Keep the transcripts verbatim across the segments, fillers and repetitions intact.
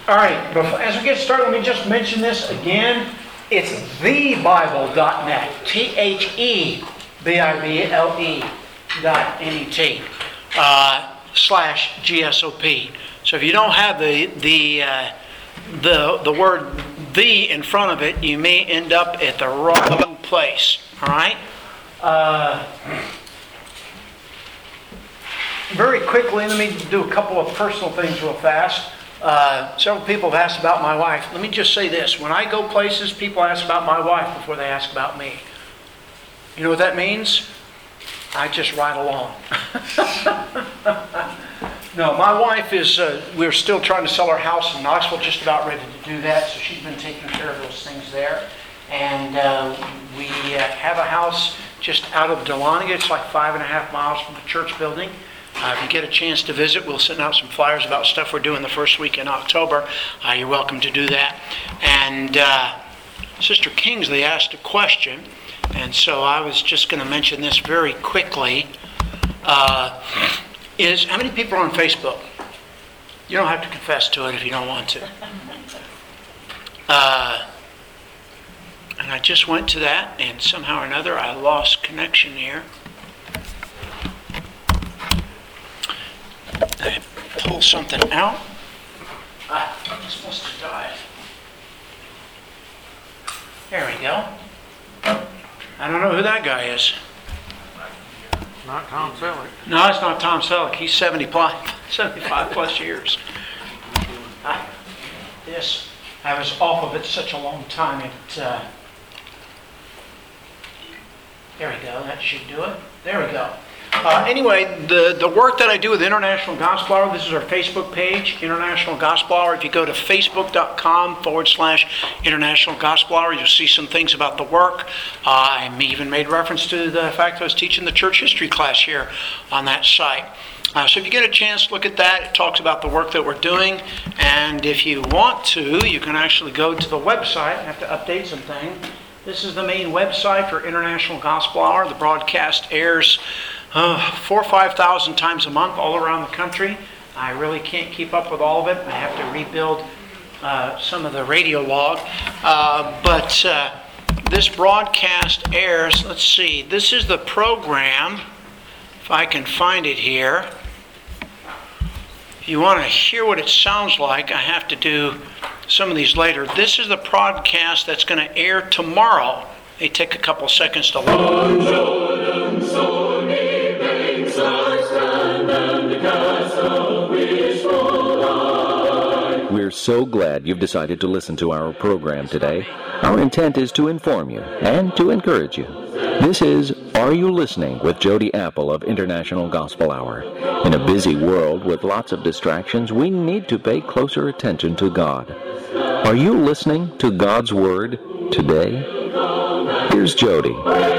All right, before, as we get started, let me just mention this again. It's the bible dot net, T H E B I B L E dot N E T, uh, slash G S O P. So if you don't have the the uh, the the word "the" in front of it, you may end up at the wrong place. All right. Uh, very quickly, let me do a couple of personal things real fast. Uh, several people have asked about my wife. Let me just say this. When I go places, people ask about my wife before they ask about me. You know what that means? I just ride along. No, my wife is, uh, we're still trying to sell our house in Knoxville, just about ready to do that, so she's been taking care of those things there. And uh, we uh, have a house just out of Dahlonega. It's like five and a half miles from the church building. Uh, if you get a chance to visit, we'll send out some flyers about stuff we're doing the first week in October. Uh, you're welcome to do that. And uh, Sister Kingsley asked a question, and so I was just going to mention this very quickly. Uh, is how many people are on Facebook? You don't have to confess to it if you don't want to. Uh, and I just went to that, and somehow or another I lost connection here. I pull something out. Ah, this must have died. There we go. I don't know who that guy is. Not Tom Selleck. No, it's not Tom Selleck. He's seventy-five, seventy-five plus years. Ah, this, I was off of it such a long time. It, uh, there we go. That should do it. There we go. Uh, anyway, the, the work that I do with International Gospel Hour, this is our Facebook page, International Gospel Hour. If you go to facebook.com forward slash International Gospel Hour, you'll see some things about the work. Uh, I even made reference to the fact that I was teaching the church history class here on that site. Uh, so if you get a chance, look at that. It talks about the work that we're doing. And if you want to, you can actually go to the website. I have to update some things. This is the main website for International Gospel Hour. The broadcast airs Uh, four or five thousand times a month all around the country. I really can't keep up with all of it. I have to rebuild uh, some of the radio log. Uh, but uh, this broadcast airs, let's see, this is the program, if I can find it here. If you want to hear what it sounds like, I have to do some of these later. This is the broadcast that's going to air tomorrow. They take a couple seconds to load. We're so glad you've decided to listen to our program today. Our intent is to inform you and to encourage you. This is Are You Listening with Jody Apple of International Gospel Hour. In a busy world with lots of distractions, we need to pay closer attention to God. Are you listening to God's Word today? Here's Jody.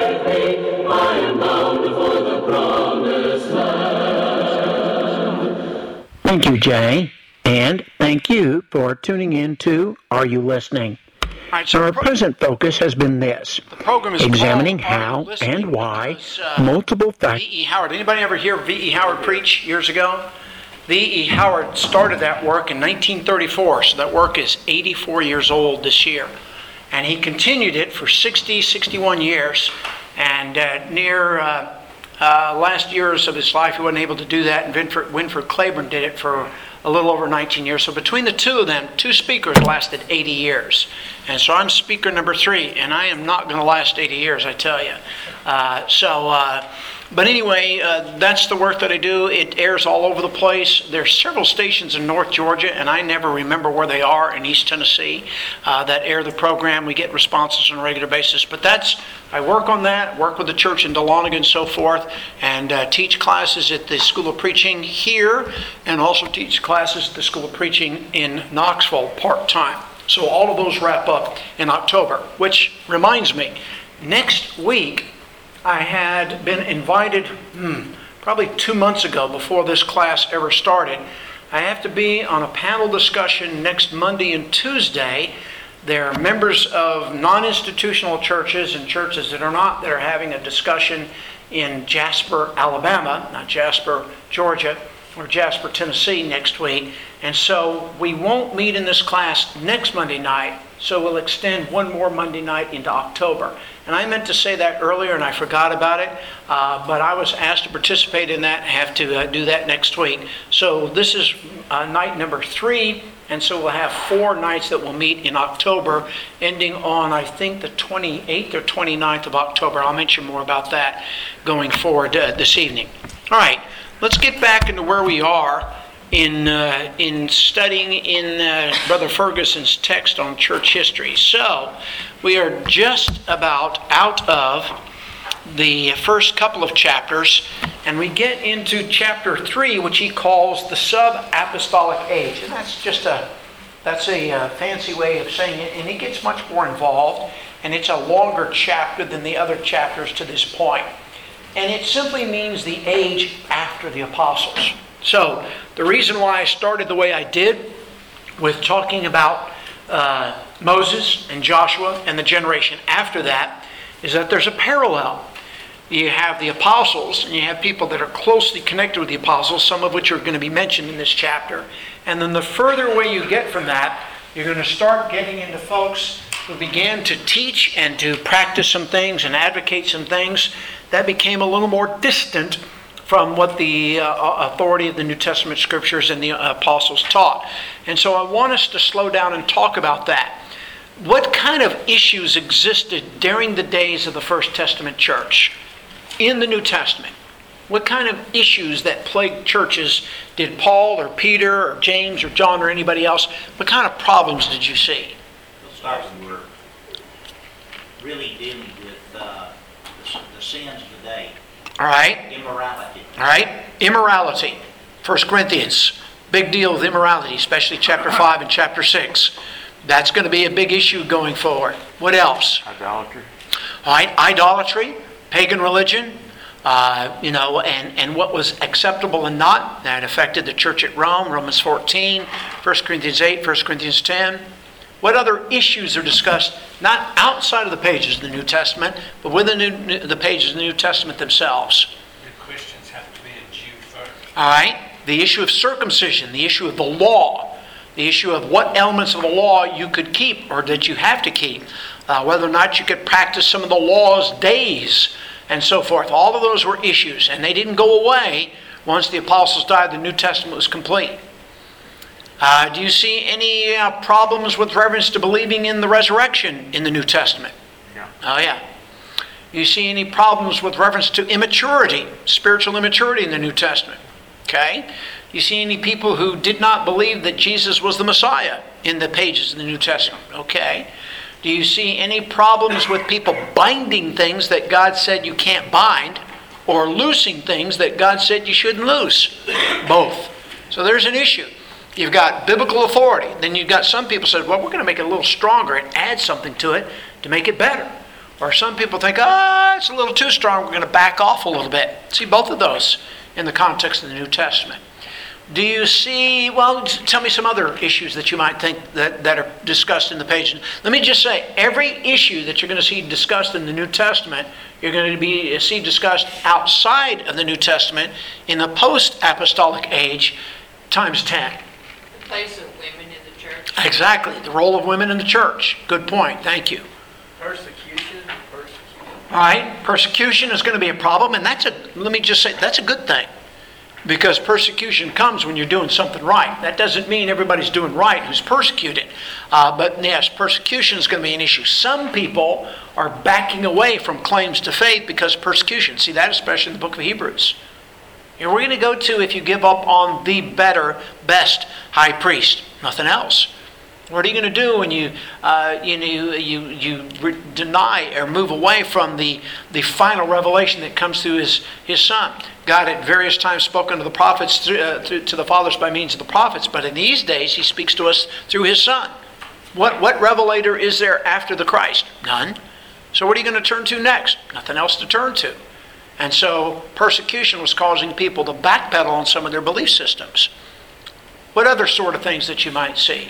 Thank you, Jay, and thank you for tuning in to Are You Listening? Right, so our pro- present focus has been this, the program is examining how and why because, uh, multiple factors... V E. Howard. Anybody ever hear V E. Howard preach years ago? V E. Howard started that work in nineteen thirty-four, so that work is eighty-four years old this year. And he continued it for sixty, sixty-one years, and uh, near... Uh, Uh, last years of his life, he wasn't able to do that, and Winford, Winford Claiborne did it for a little over nineteen years. So between the two of them, two speakers lasted eighty years. And so I'm speaker number three, and I am not going to last eighty years, I tell you. Uh, so, uh, but anyway, uh, that's the work that I do. It airs all over the place. There's several stations in North Georgia, and I never remember where they are in East Tennessee uh, that air the program. We get responses on a regular basis. But that's, I work on that, work with the church in Dahlonega and so forth, and uh, teach classes at the School of Preaching here, and also teach classes at the School of Preaching in Knoxville part-time. So all of those wrap up in October, which reminds me, next week I had been invited, hmm, probably two months ago before this class ever started. I have to be on a panel discussion next Monday and Tuesday. There are members of non-institutional churches and churches that are not that are having a discussion in Jasper, Alabama, not Jasper, Georgia, or Jasper, Tennessee next week. And so we won't meet in this class next Monday night, so we'll extend one more Monday night into October. And I meant to say that earlier and I forgot about it, uh, but I was asked to participate in that and have to uh, do that next week. So this is uh, night number three, and so we'll have four nights that we'll meet in October, ending on, I think, the twenty-eighth or twenty-ninth of October. I'll mention more about that going forward uh, this evening. All right, let's get back into where we are in uh, in studying in uh, Brother Ferguson's text on church history. So we are just about out of the first couple of chapters, and we get into chapter three, which he calls the sub-apostolic age. And that's just a that's a uh, fancy way of saying it, and it gets much more involved, and it's a longer chapter than the other chapters to this point. And it simply means the age after the apostles. So the reason why I started the way I did with talking about uh, Moses and Joshua and the generation after that is that there's a parallel. You have the apostles, and you have people that are closely connected with the apostles, some of which are going to be mentioned in this chapter. And then the further away you get from that, you're going to start getting into folks who began to teach and to practice some things and advocate some things that became a little more distant from what the uh, authority of the New Testament scriptures and the apostles taught. And so I want us to slow down and talk about that. What kind of issues existed during the days of the First Testament church in the New Testament? What kind of issues that plagued churches did Paul or Peter or James or John or anybody else, what kind of problems did you see? We'll start with word. Really dealing with uh, the, the sins of the day. All right. Immorality. All right. Immorality. First Corinthians. Big deal with immorality, especially chapter five and chapter six. That's going to be a big issue going forward. What else? Idolatry. All right. Idolatry, pagan religion, uh, you know, and, and what was acceptable and not. That affected the church at Rome, Romans fourteen, First Corinthians eight, First Corinthians ten. What other issues are discussed, not outside of the pages of the New Testament, but within the, new, the pages of the New Testament themselves? Do Christians have to be a Jew first? All right. The issue of circumcision, the issue of the law, the issue of what elements of the law you could keep or that you have to keep, uh, whether or not you could practice some of the law's days, and so forth. All of those were issues, and they didn't go away once the apostles died. The New Testament was complete. Uh, do you see any uh, problems with reference to believing in the resurrection in the New Testament? Yeah. Oh, yeah. Do you see any problems with reference to immaturity, spiritual immaturity in the New Testament? Okay. Do you see any people who did not believe that Jesus was the Messiah in the pages of the New Testament? Okay. Do you see any problems with people binding things that God said you can't bind, or loosing things that God said you shouldn't loose? Both. So there's an issue. You've got biblical authority. Then you've got some people said, well, we're going to make it a little stronger and add something to it to make it better. Or some people think, ah, oh, it's a little too strong. We're going to back off a little bit. See both of those in the context of the New Testament. Do you see, well, tell me some other issues that you might think that, that are discussed in the page. Let me just say, every issue that you're going to see discussed in the New Testament, you're going to be see discussed outside of the New Testament in the post-apostolic age times ten. Place of women in the church. Exactly. The role of women in the church. Good point. Thank you. Persecution. Persecution. All right. Persecution is going to be a problem, and that's a, let me just say, that's a good thing. Because persecution comes when you're doing something right. That doesn't mean everybody's doing right who's persecuted. Uh, but yes, persecution is going to be an issue. Some people are backing away from claims to faith because of persecution. See that especially in the book of Hebrews. And we're going to go to if you give up on the better, best high priest. Nothing else. What are you going to do when you uh, you know you you re- deny or move away from the, the final revelation that comes through his, his Son? God at various times spoken to the prophets through, uh, through, to the fathers by means of the prophets, but in these days he speaks to us through his Son. What what revelator is there after the Christ? None. So what are you going to turn to next? Nothing else to turn to. And so persecution was causing people to backpedal on some of their belief systems. What other sort of things that you might see?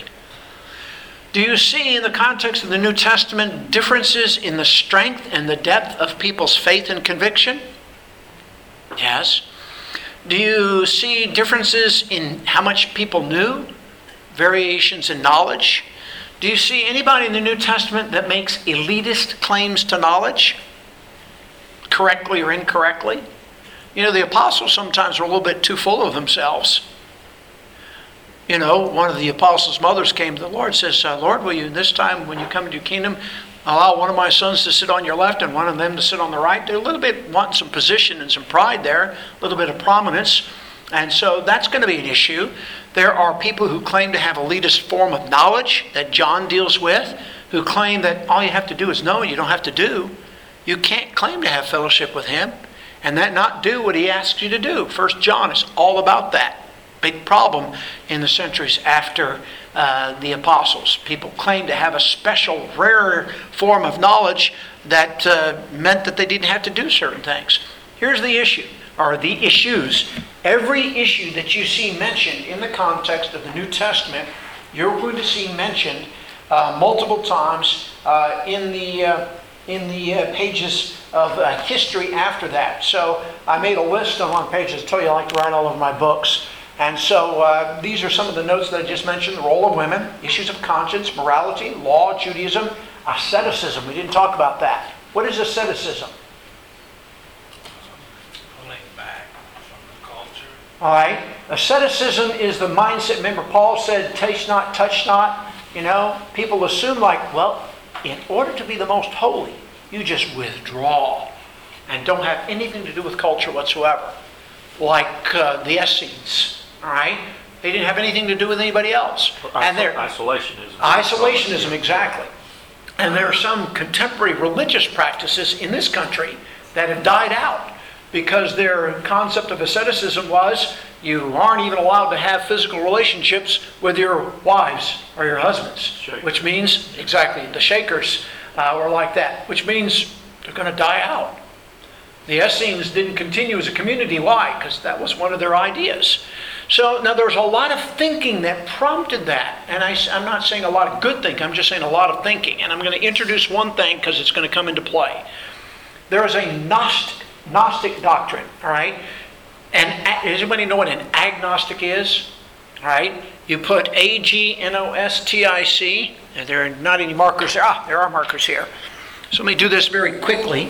Do you see in the context of the New Testament differences in the strength and the depth of people's faith and conviction? Yes. Do you see differences in how much people knew? Variations in knowledge? Do you see anybody in the New Testament that makes elitist claims to knowledge? Correctly or incorrectly? You know, the apostles sometimes were a little bit too full of themselves. You know, one of the apostles' mothers came to the Lord and says, uh, Lord, will you this time when you come into your kingdom allow one of my sons to sit on your left and one of them to sit on the right? They're a little bit wanting some position and some pride there, a little bit of prominence. And so that's going to be an issue. There are people who claim to have elitist form of knowledge that John deals with, who claim that all you have to do is know and you don't have to do. You can't claim to have fellowship with him and that not do what he asks you to do. First John is all about that. Big problem in the centuries after uh, the apostles. People claim to have a special, rare form of knowledge that uh, meant that they didn't have to do certain things. Here's the issue, or the issues. Every issue that you see mentioned in the context of the New Testament, you're going to see mentioned uh, multiple times uh, in the uh, in the uh, pages of uh, history after that. So I made a list on one page. I tell you I like to write all over my books. And so uh, these are some of the notes that I just mentioned. The role of women, issues of conscience, morality, law, Judaism, asceticism. We didn't talk about that. What is asceticism? Pulling back from the culture. All right. Asceticism is the mindset. Remember, Paul said, taste not, touch not. You know, people assume like, well, in order to be the most holy, you just withdraw and don't have anything to do with culture whatsoever. Like uh, the Essenes. All right? They didn't have anything to do with anybody else. And they're Isolationism. Isolationism, exactly. And there are some contemporary religious practices in this country that have died out because their concept of asceticism was you aren't even allowed to have physical relationships with your wives or your husbands. Shakers. Which means, exactly, the Shakers uh, were like that, which means they're going to die out. The Essenes didn't continue as a community. Why? Because that was one of their ideas. So now there's a lot of thinking that prompted that. And I, I'm not saying a lot of good thinking. I'm just saying a lot of thinking. And I'm going to introduce one thing because it's going to come into play. There is a Gnostic, Gnostic doctrine. All right? And does anybody know what an agnostic is? All right? You put A G N O S T I C. There are not any markers there. Ah, there are markers here. So let me do this very quickly.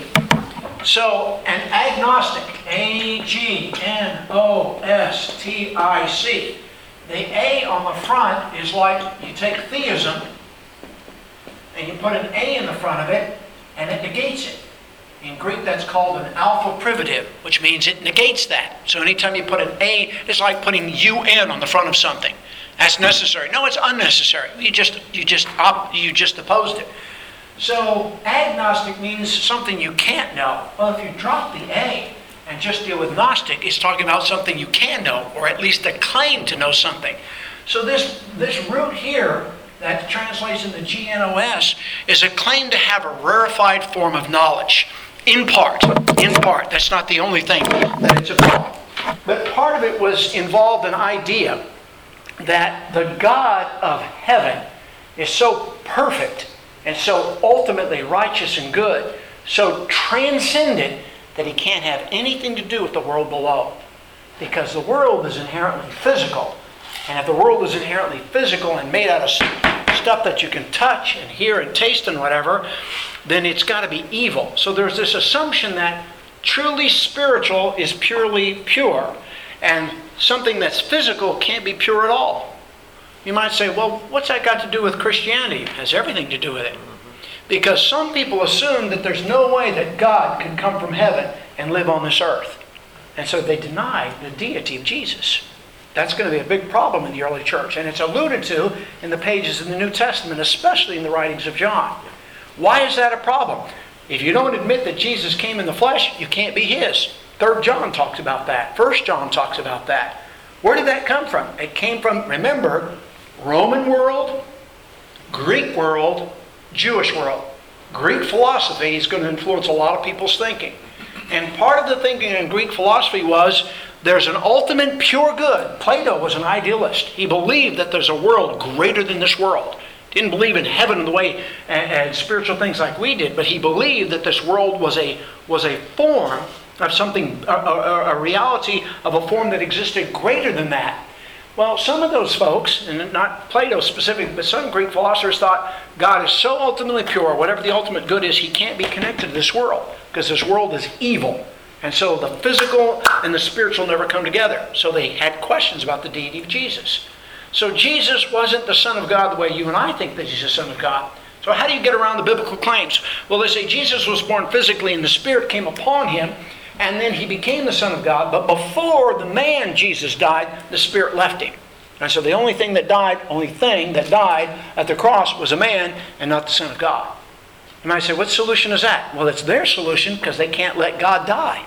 So, an agnostic, A G N O S T I C. The A on the front is like you take theism and you put an A in the front of it and it negates it. In Greek that's called an alpha privative, which means it negates that. So anytime you put an A, it's like putting U N on the front of something. That's necessary. No, it's unnecessary. You just you just op, you just opposed it. So agnostic means something you can't know. Well, if you drop the A and just deal with Gnostic, it's talking about something you can know, or at least a claim to know something. So this, this root here that translates into G N O S is a claim to have a rarefied form of knowledge. In part. In part. That's not the only thing that it's about. But part of it was involved an idea that the God of heaven is so perfect and so ultimately righteous and good, so transcendent that he can't have anything to do with the world below. Because the world is inherently physical. And if the world is inherently physical and made out of stuff that you can touch and hear and taste and whatever, then it's got to be evil. So there's this assumption that truly spiritual is purely pure. And something that's physical can't be pure at all. You might say, well, what's that got to do with Christianity? It has everything to do with it. Because some people assume that there's no way that God can come from heaven and live on this earth. And so they deny the deity of Jesus. That's going to be a big problem in the early church. And it's alluded to in the pages in the New Testament, especially in the writings of John. Why is that a problem? If you don't admit that Jesus came in the flesh, you can't be his. Third John talks about that. First John talks about that. Where did that come from? It came from, remember, Roman world, Greek world, Jewish world. Greek philosophy is going to influence a lot of people's thinking. And part of the thinking in Greek philosophy was there's an ultimate pure good. Plato was an idealist. He believed that there's a world greater than this world. Didn't believe in heaven in the way and, and spiritual things like we did, but he believed that this world was a was a form of something, a, a, a reality of a form that existed greater than that. Well, some of those folks, and not Plato specific, but some Greek philosophers thought God is so ultimately pure, whatever the ultimate good is, he can't be connected to this world, because this world is evil. And so the physical and the spiritual never come together. So they had questions about the deity of Jesus. So Jesus wasn't the Son of God the way you and I think that he's the Son of God. So how do you get around the biblical claims? Well, they say Jesus was born physically and the Spirit came upon him, and then he became the Son of God. But before the man Jesus died, the Spirit left him. And so the only thing that died, only thing that died at the cross was a man and not the Son of God. You might say, what solution is that? Well, it's their solution because they can't let God die.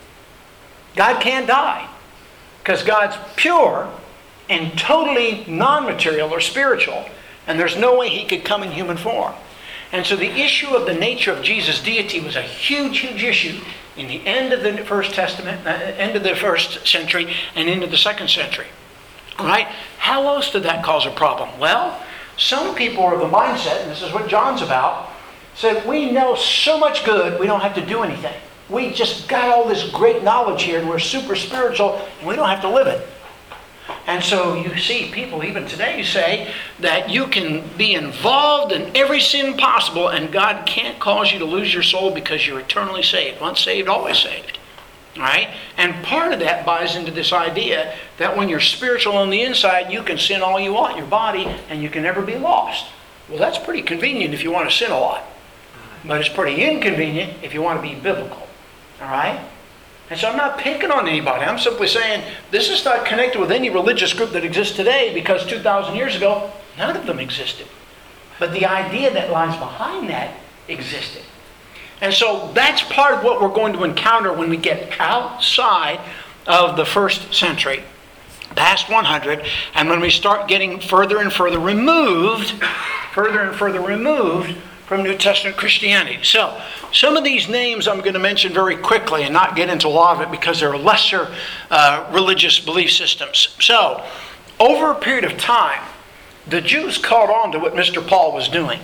God can't die because God's pure and totally non-material or spiritual, and there's no way he could come in human form. And so the issue of the nature of Jesus' deity was a huge, huge issue in the end of the First Testament, uh, end of the first century, and into the second century. All right? How else did that cause a problem? Well, some people are of the mindset, and this is what John's about, said, we know so much good, we don't have to do anything. We just got all this great knowledge here, and we're super spiritual, and we don't have to live it. And so you see people even today say that you can be involved in every sin possible, and God can't cause you to lose your soul because you're eternally saved. Once saved, always saved. All right? And part of that buys into this idea that when you're spiritual on the inside, you can sin all you want in your body, and you can never be lost. Well, that's pretty convenient if you want to sin a lot. But it's pretty inconvenient if you want to be biblical. All right? And so I'm not picking on anybody. I'm simply saying this is not connected with any religious group that exists today, because two thousand years ago, none of them existed. But the idea that lies behind that existed. And so that's part of what we're going to encounter when we get outside of the first century, past one hundred, and when we start getting further and further removed, further and further removed from New Testament Christianity. So, some of these names I'm going to mention very quickly and not get into a lot of it because they're lesser uh, religious belief systems. So, over a period of time, the Jews caught on to what Mister Paul was doing.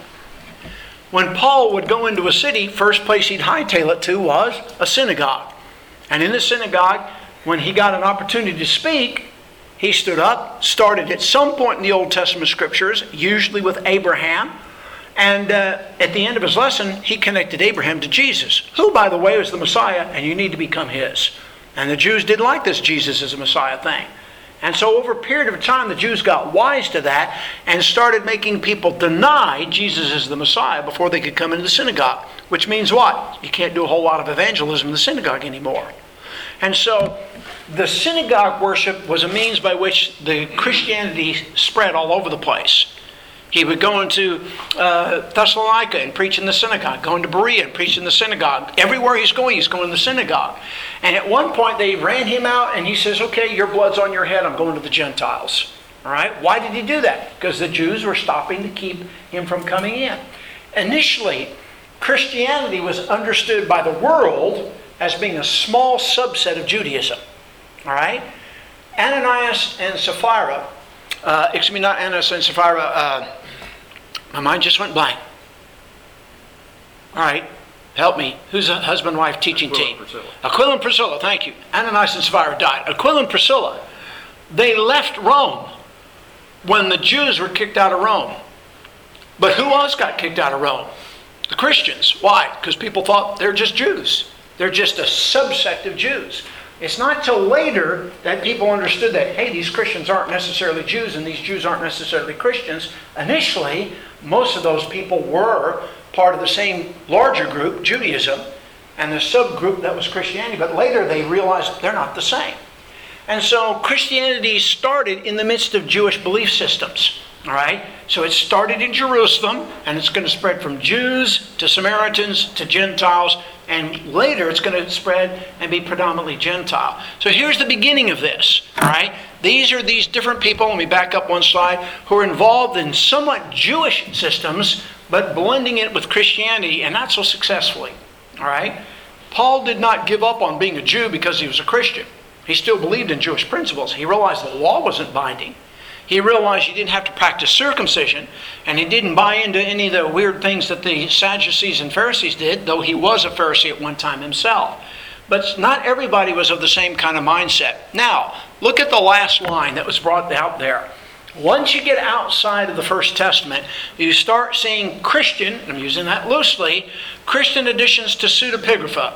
When Paul would go into a city, first place he'd hightail it to was a synagogue. And in the synagogue, when he got an opportunity to speak, he stood up, started at some point in the Old Testament scriptures, usually with Abraham. And uh, at the end of his lesson, he connected Abraham to Jesus, who, by the way, was the Messiah, and you need to become his. And the Jews didn't like this Jesus as a Messiah thing. And so over a period of time, the Jews got wise to that and started making people deny Jesus as the Messiah before they could come into the synagogue. Which means what? You can't do a whole lot of evangelism in the synagogue anymore. And so the synagogue worship was a means by which the Christianity spread all over the place. He would go into uh, Thessalonica and preach in the synagogue, go into Berea and preach in the synagogue. Everywhere he's going, he's going to the synagogue. And at one point they ran him out and he says, okay, your blood's on your head, I'm going to the Gentiles. All right? Why did he do that? Because the Jews were stopping to keep him from coming in. Initially, Christianity was understood by the world as being a small subset of Judaism. All right? Ananias and Sapphira, uh, excuse me, not Ananias and Sapphira, uh, my mind just went blank. All right, help me. Who's a husband-wife teaching Aquila team? and Priscilla. Aquila and Priscilla, thank you. Ananias and Sapphira died. Aquila and Priscilla, they left Rome when the Jews were kicked out of Rome. But who else got kicked out of Rome? The Christians. Why? Because people thought they're just Jews. They're just a subsect of Jews. It's not till later that people understood that, hey, these Christians aren't necessarily Jews and these Jews aren't necessarily Christians. Initially, most of those people were part of the same larger group, Judaism, and the subgroup that was Christianity. But later they realized they're not the same. And so Christianity started in the midst of Jewish belief systems. All right? So it started in Jerusalem, and it's going to spread from Jews to Samaritans to Gentiles, and later it's going to spread and be predominantly Gentile. So here's the beginning of this. All right? These are these different people, let me back up one slide, who are involved in somewhat Jewish systems, but blending it with Christianity, and not so successfully. All right? Paul did not give up on being a Jew because he was a Christian. He still believed in Jewish principles. He realized the law wasn't binding. He realized you didn't have to practice circumcision, and he didn't buy into any of the weird things that the Sadducees and Pharisees did, though he was a Pharisee at one time himself. But not everybody was of the same kind of mindset. Now, look at the last line that was brought out there. Once you get outside of the First Testament, you start seeing Christian, I'm using that loosely, Christian additions to pseudepigrapha.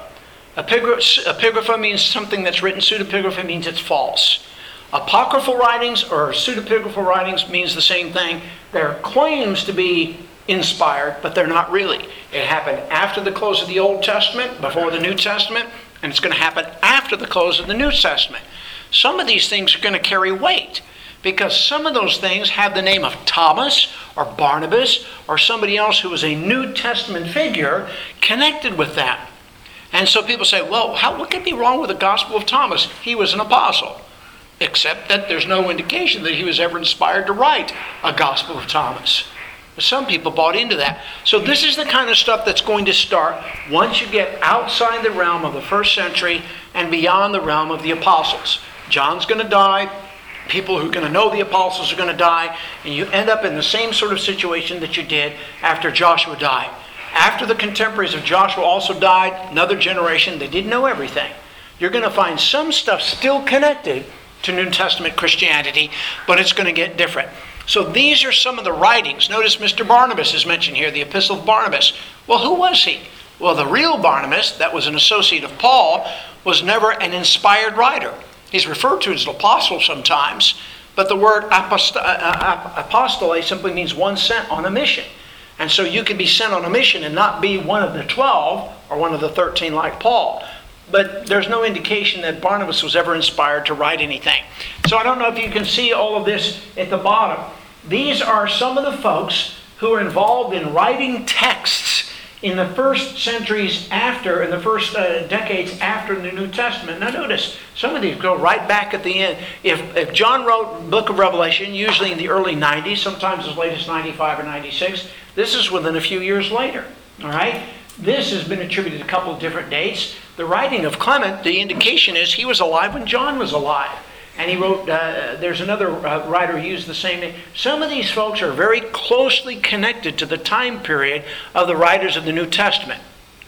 Epigrapha means something that's written. Pseudepigrapha means it's false. Apocryphal writings or pseudepigraphal writings means the same thing. They're claims to be inspired, but they're not really. It happened after the close of the Old Testament, before the New Testament, and it's going to happen after the close of the New Testament. Some of these things are going to carry weight, because some of those things have the name of Thomas or Barnabas or somebody else who was a New Testament figure connected with that. And so people say, well, how, what could be wrong with the Gospel of Thomas? He was an apostle. Except that there's no indication that he was ever inspired to write a Gospel of Thomas. But some people bought into that. So this is the kind of stuff that's going to start once you get outside the realm of the first century and beyond the realm of the apostles. John's going to die. People who are going to know the apostles are going to die, and you end up in the same sort of situation that you did after Joshua died. After the contemporaries of Joshua also died, another generation, they didn't know everything. You're going to find some stuff still connected to New Testament Christianity, but it's going to get different. So these are some of the writings. Notice Mister Barnabas is mentioned here, the Epistle of Barnabas. Well, who was he? Well, the real Barnabas, that was an associate of Paul, was never an inspired writer. He's referred to as an apostle sometimes, but the word apost- uh, apostole simply means one sent on a mission. And so you can be sent on a mission and not be one of the twelve or one of the thirteen like Paul. But there's no indication that Barnabas was ever inspired to write anything. So I don't know if you can see all of this at the bottom. These are some of the folks who are involved in writing texts in the first centuries after, in the first uh, decades after the New Testament. Now notice, some of these go right back at the end. If, if John wrote the book of Revelation, usually in the early nineties, sometimes as late as ninety-five or ninety-six, this is within a few years later. All right? This has been attributed to a couple of different dates. The writing of Clement, the indication is he was alive when John was alive. And he wrote, uh, there's another uh, writer who used the same name. Some of these folks are very closely connected to the time period of the writers of the New Testament.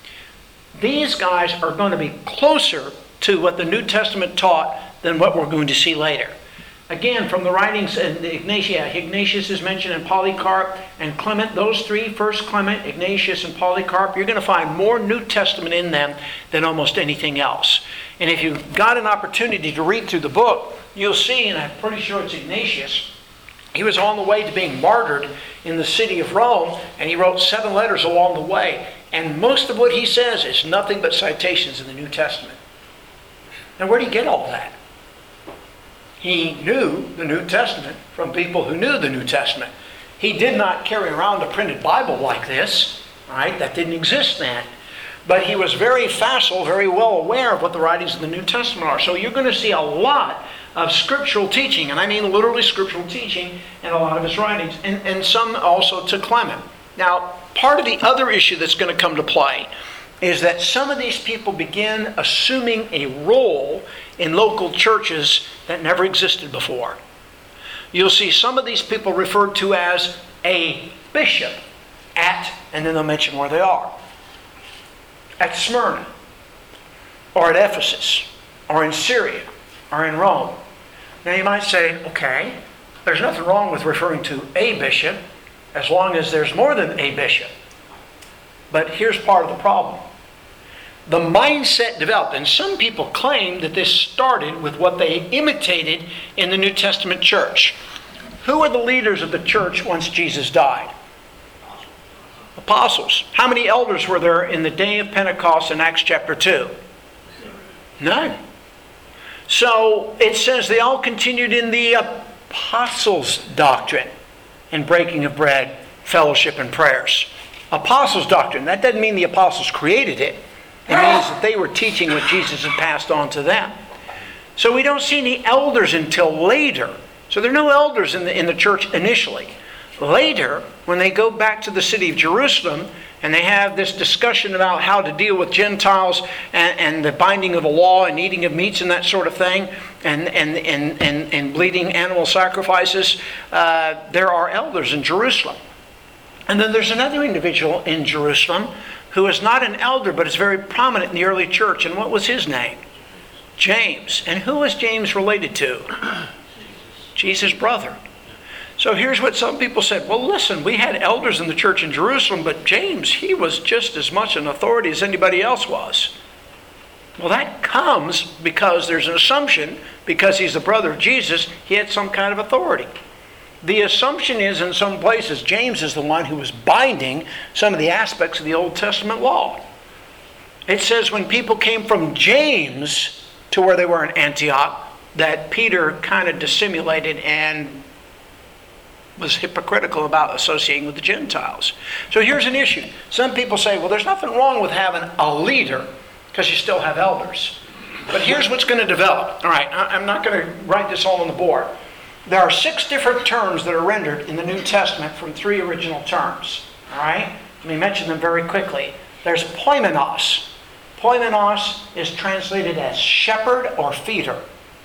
These guys are going to be closer to what the New Testament taught than what we're going to see later. Again, from the writings, of Ignatius, Ignatius is mentioned, and Polycarp and Clement, those three, first Clement, Ignatius, and Polycarp, you're going to find more New Testament in them than almost anything else. And if you've got an opportunity to read through the book, you'll see, and I'm pretty sure it's Ignatius, he was on the way to being martyred in the city of Rome, and he wrote seven letters along the way. And most of what he says is nothing but citations in the New Testament. Now, where did he get all that? He knew the New Testament from people who knew the New Testament. He did not carry around a printed Bible like this, right? That didn't exist then. But he was very facile, very well aware of what the writings of the New Testament are. So you're going to see a lot of scriptural teaching, and I mean literally scriptural teaching in a lot of his writings, and, and some also to Clement. Now, part of the other issue that's going to come to play is that some of these people begin assuming a role in local churches that never existed before. You'll see some of these people referred to as a bishop at, and then they'll mention where they are, at Smyrna, or at Ephesus, or in Syria, or in Rome. Now you might say, okay, there's nothing wrong with referring to a bishop as long as there's more than a bishop. But here's part of the problem. The mindset developed, and some people claim that this started with what they imitated in the New Testament church. Who were the leaders of the church once Jesus died? Apostles. How many elders were there in the day of Pentecost in Acts chapter two? None. So it says they all continued in the apostles' doctrine and breaking of bread, fellowship, and prayers. Apostles' doctrine. That doesn't mean the apostles created it. It means that they were teaching what Jesus had passed on to them. So we don't see any elders until later. So there are no elders in the, in the church initially. Later, when they go back to the city of Jerusalem and they have this discussion about how to deal with Gentiles and, and the binding of the law and eating of meats and that sort of thing, and, and, and, and, and bleeding animal sacrifices, uh, there are elders in Jerusalem. And then there's another individual in Jerusalem who is not an elder but is very prominent in the early church. And what was his name? James. And who was James related to? Jesus' brother. So here's what some people said. Well, listen, we had elders in the church in Jerusalem, but James, he was just as much an authority as anybody else was. Well, that comes because there's an assumption, because he's the brother of Jesus, he had some kind of authority. The assumption is in some places, James is the one who was binding some of the aspects of the Old Testament law. It says when people came from James to where they were in Antioch, that Peter kind of dissimulated and was hypocritical about associating with the Gentiles. So here's an issue. Some people say, well, there's nothing wrong with having a leader because you still have elders. But here's what's going to develop. All right, I'm not going to write this all on the board. There are six different terms that are rendered in the New Testament from three original terms. All right? Let me mention them very quickly. There's poimenos. Poimenos is translated as shepherd or feeder.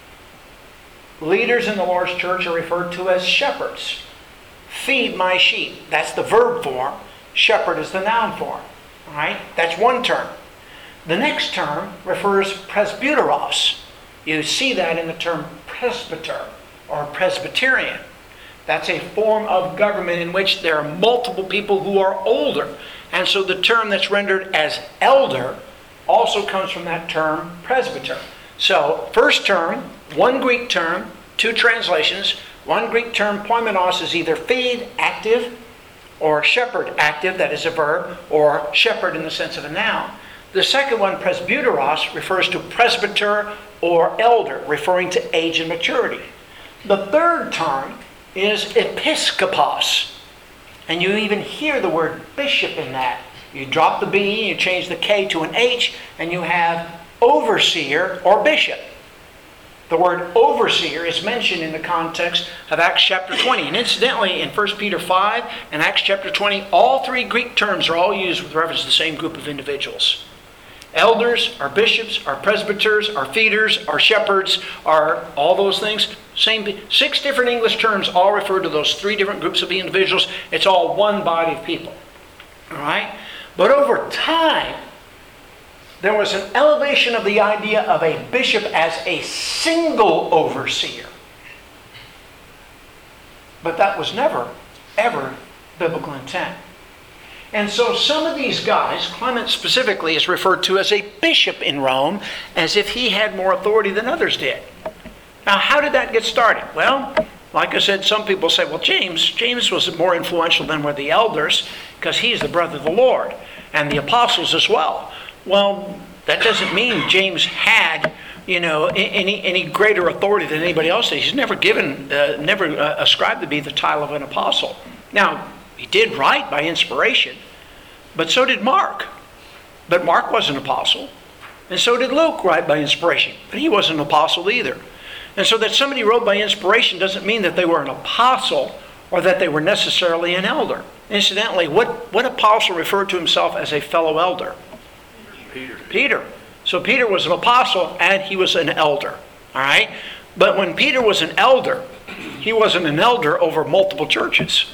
Leaders in the Lord's church are referred to as shepherds. Feed my sheep. That's the verb form. Shepherd is the noun form. All right? That's one term. The next term refers presbyteros. You see that in the term presbyter or Presbyterian. That's a form of government in which there are multiple people who are older. And so the term that's rendered as elder also comes from that term presbyter. So first term, one Greek term, two translations. One Greek term, poimenos, is either feed, active, or shepherd, active, that is a verb, or shepherd in the sense of a noun. The second one, presbyteros, refers to presbyter or elder, referring to age and maturity. The third term is episkopos. And you even hear the word bishop in that. You drop the B, you change the K to an H, and you have overseer or bishop. The word overseer is mentioned in the context of Acts chapter twenty. And incidentally, in First Peter five and Acts chapter twenty, all three Greek terms are all used with reference to the same group of individuals. Elders, our bishops, our presbyters, our feeders, our shepherds, our all those things. Same, six different English terms all refer to those three different groups of individuals. It's all one body of people. All right? But over time, there was an elevation of the idea of a bishop as a single overseer. But that was never, ever biblical intent. And so some of these guys, Clement specifically is referred to as a bishop in Rome, as if he had more authority than others did. Now, how did that get started? Well, like I said, some people say, well, James, James was more influential than were the elders because he's the brother of the Lord, and the apostles as well. Well, that doesn't mean James had, you know, any any greater authority than anybody else did. He's never given, uh, never uh, ascribed to be the title of an apostle. Now, he did write by inspiration, but so did Mark. But Mark was an apostle. And so did Luke write by inspiration, but he wasn't an apostle either. And so that somebody wrote by inspiration doesn't mean that they were an apostle or that they were necessarily an elder. Incidentally, what, what apostle referred to himself as a fellow elder? Peter. Peter. So Peter was an apostle and he was an elder. All right? But when Peter was an elder, he wasn't an elder over multiple churches.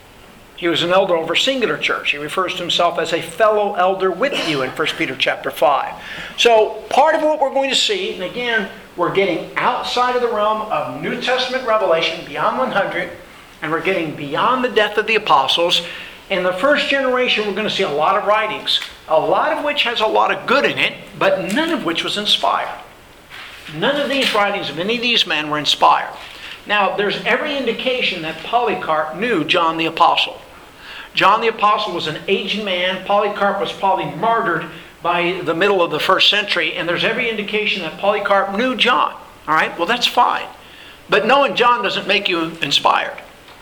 He was an elder over a singular church. He refers to himself as a fellow elder with you in First Peter chapter five. So part of what we're going to see, and again, we're getting outside of the realm of New Testament revelation, beyond one hundred, and we're getting beyond the death of the apostles. In the first generation, we're going to see a lot of writings, a lot of which has a lot of good in it, but none of which was inspired. None of these writings of any of these men were inspired. Now, there's every indication that Polycarp knew John the Apostle. John the Apostle was an aged man. Polycarp was probably martyred by the middle of the first century, and there's every indication that Polycarp knew John. All right, well, that's fine. But knowing John doesn't make you inspired.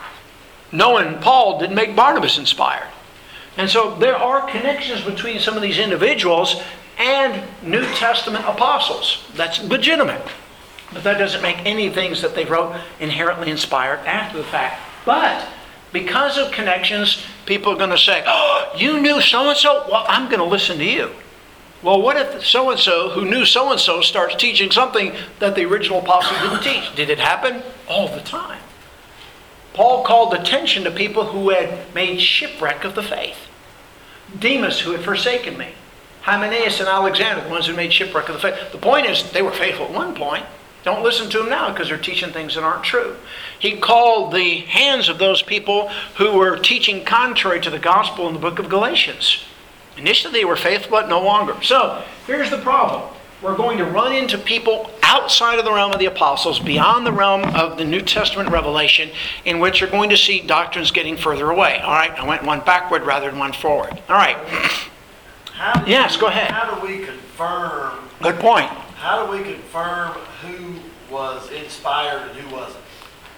Knowing Paul didn't make Barnabas inspired. And so there are connections between some of these individuals and New Testament apostles. That's legitimate. But that doesn't make any things that they wrote inherently inspired after the fact. But because of connections, people are going to say, oh, you knew so-and-so? Well, I'm going to listen to you. Well, what if so-and-so who knew so-and-so starts teaching something that the original apostle didn't teach? Did it happen? All the time. Paul called attention to people who had made shipwreck of the faith. Demas, who had forsaken me. Hymenaeus and Alexander, the ones who made shipwreck of the faith. The point is, they were faithful at one point. Don't listen to them now because they're teaching things that aren't true. He called the hands of those people who were teaching contrary to the gospel in the book of Galatians. Initially they were faithful, but no longer. So, here's the problem. We're going to run into people outside of the realm of the apostles, beyond the realm of the New Testament revelation, in which you're going to see doctrines getting further away. All right, I went one backward rather than one forward. All right. How do Yes, we, go ahead. How do we confirm? Good point. How do we confirm who was inspired and who wasn't?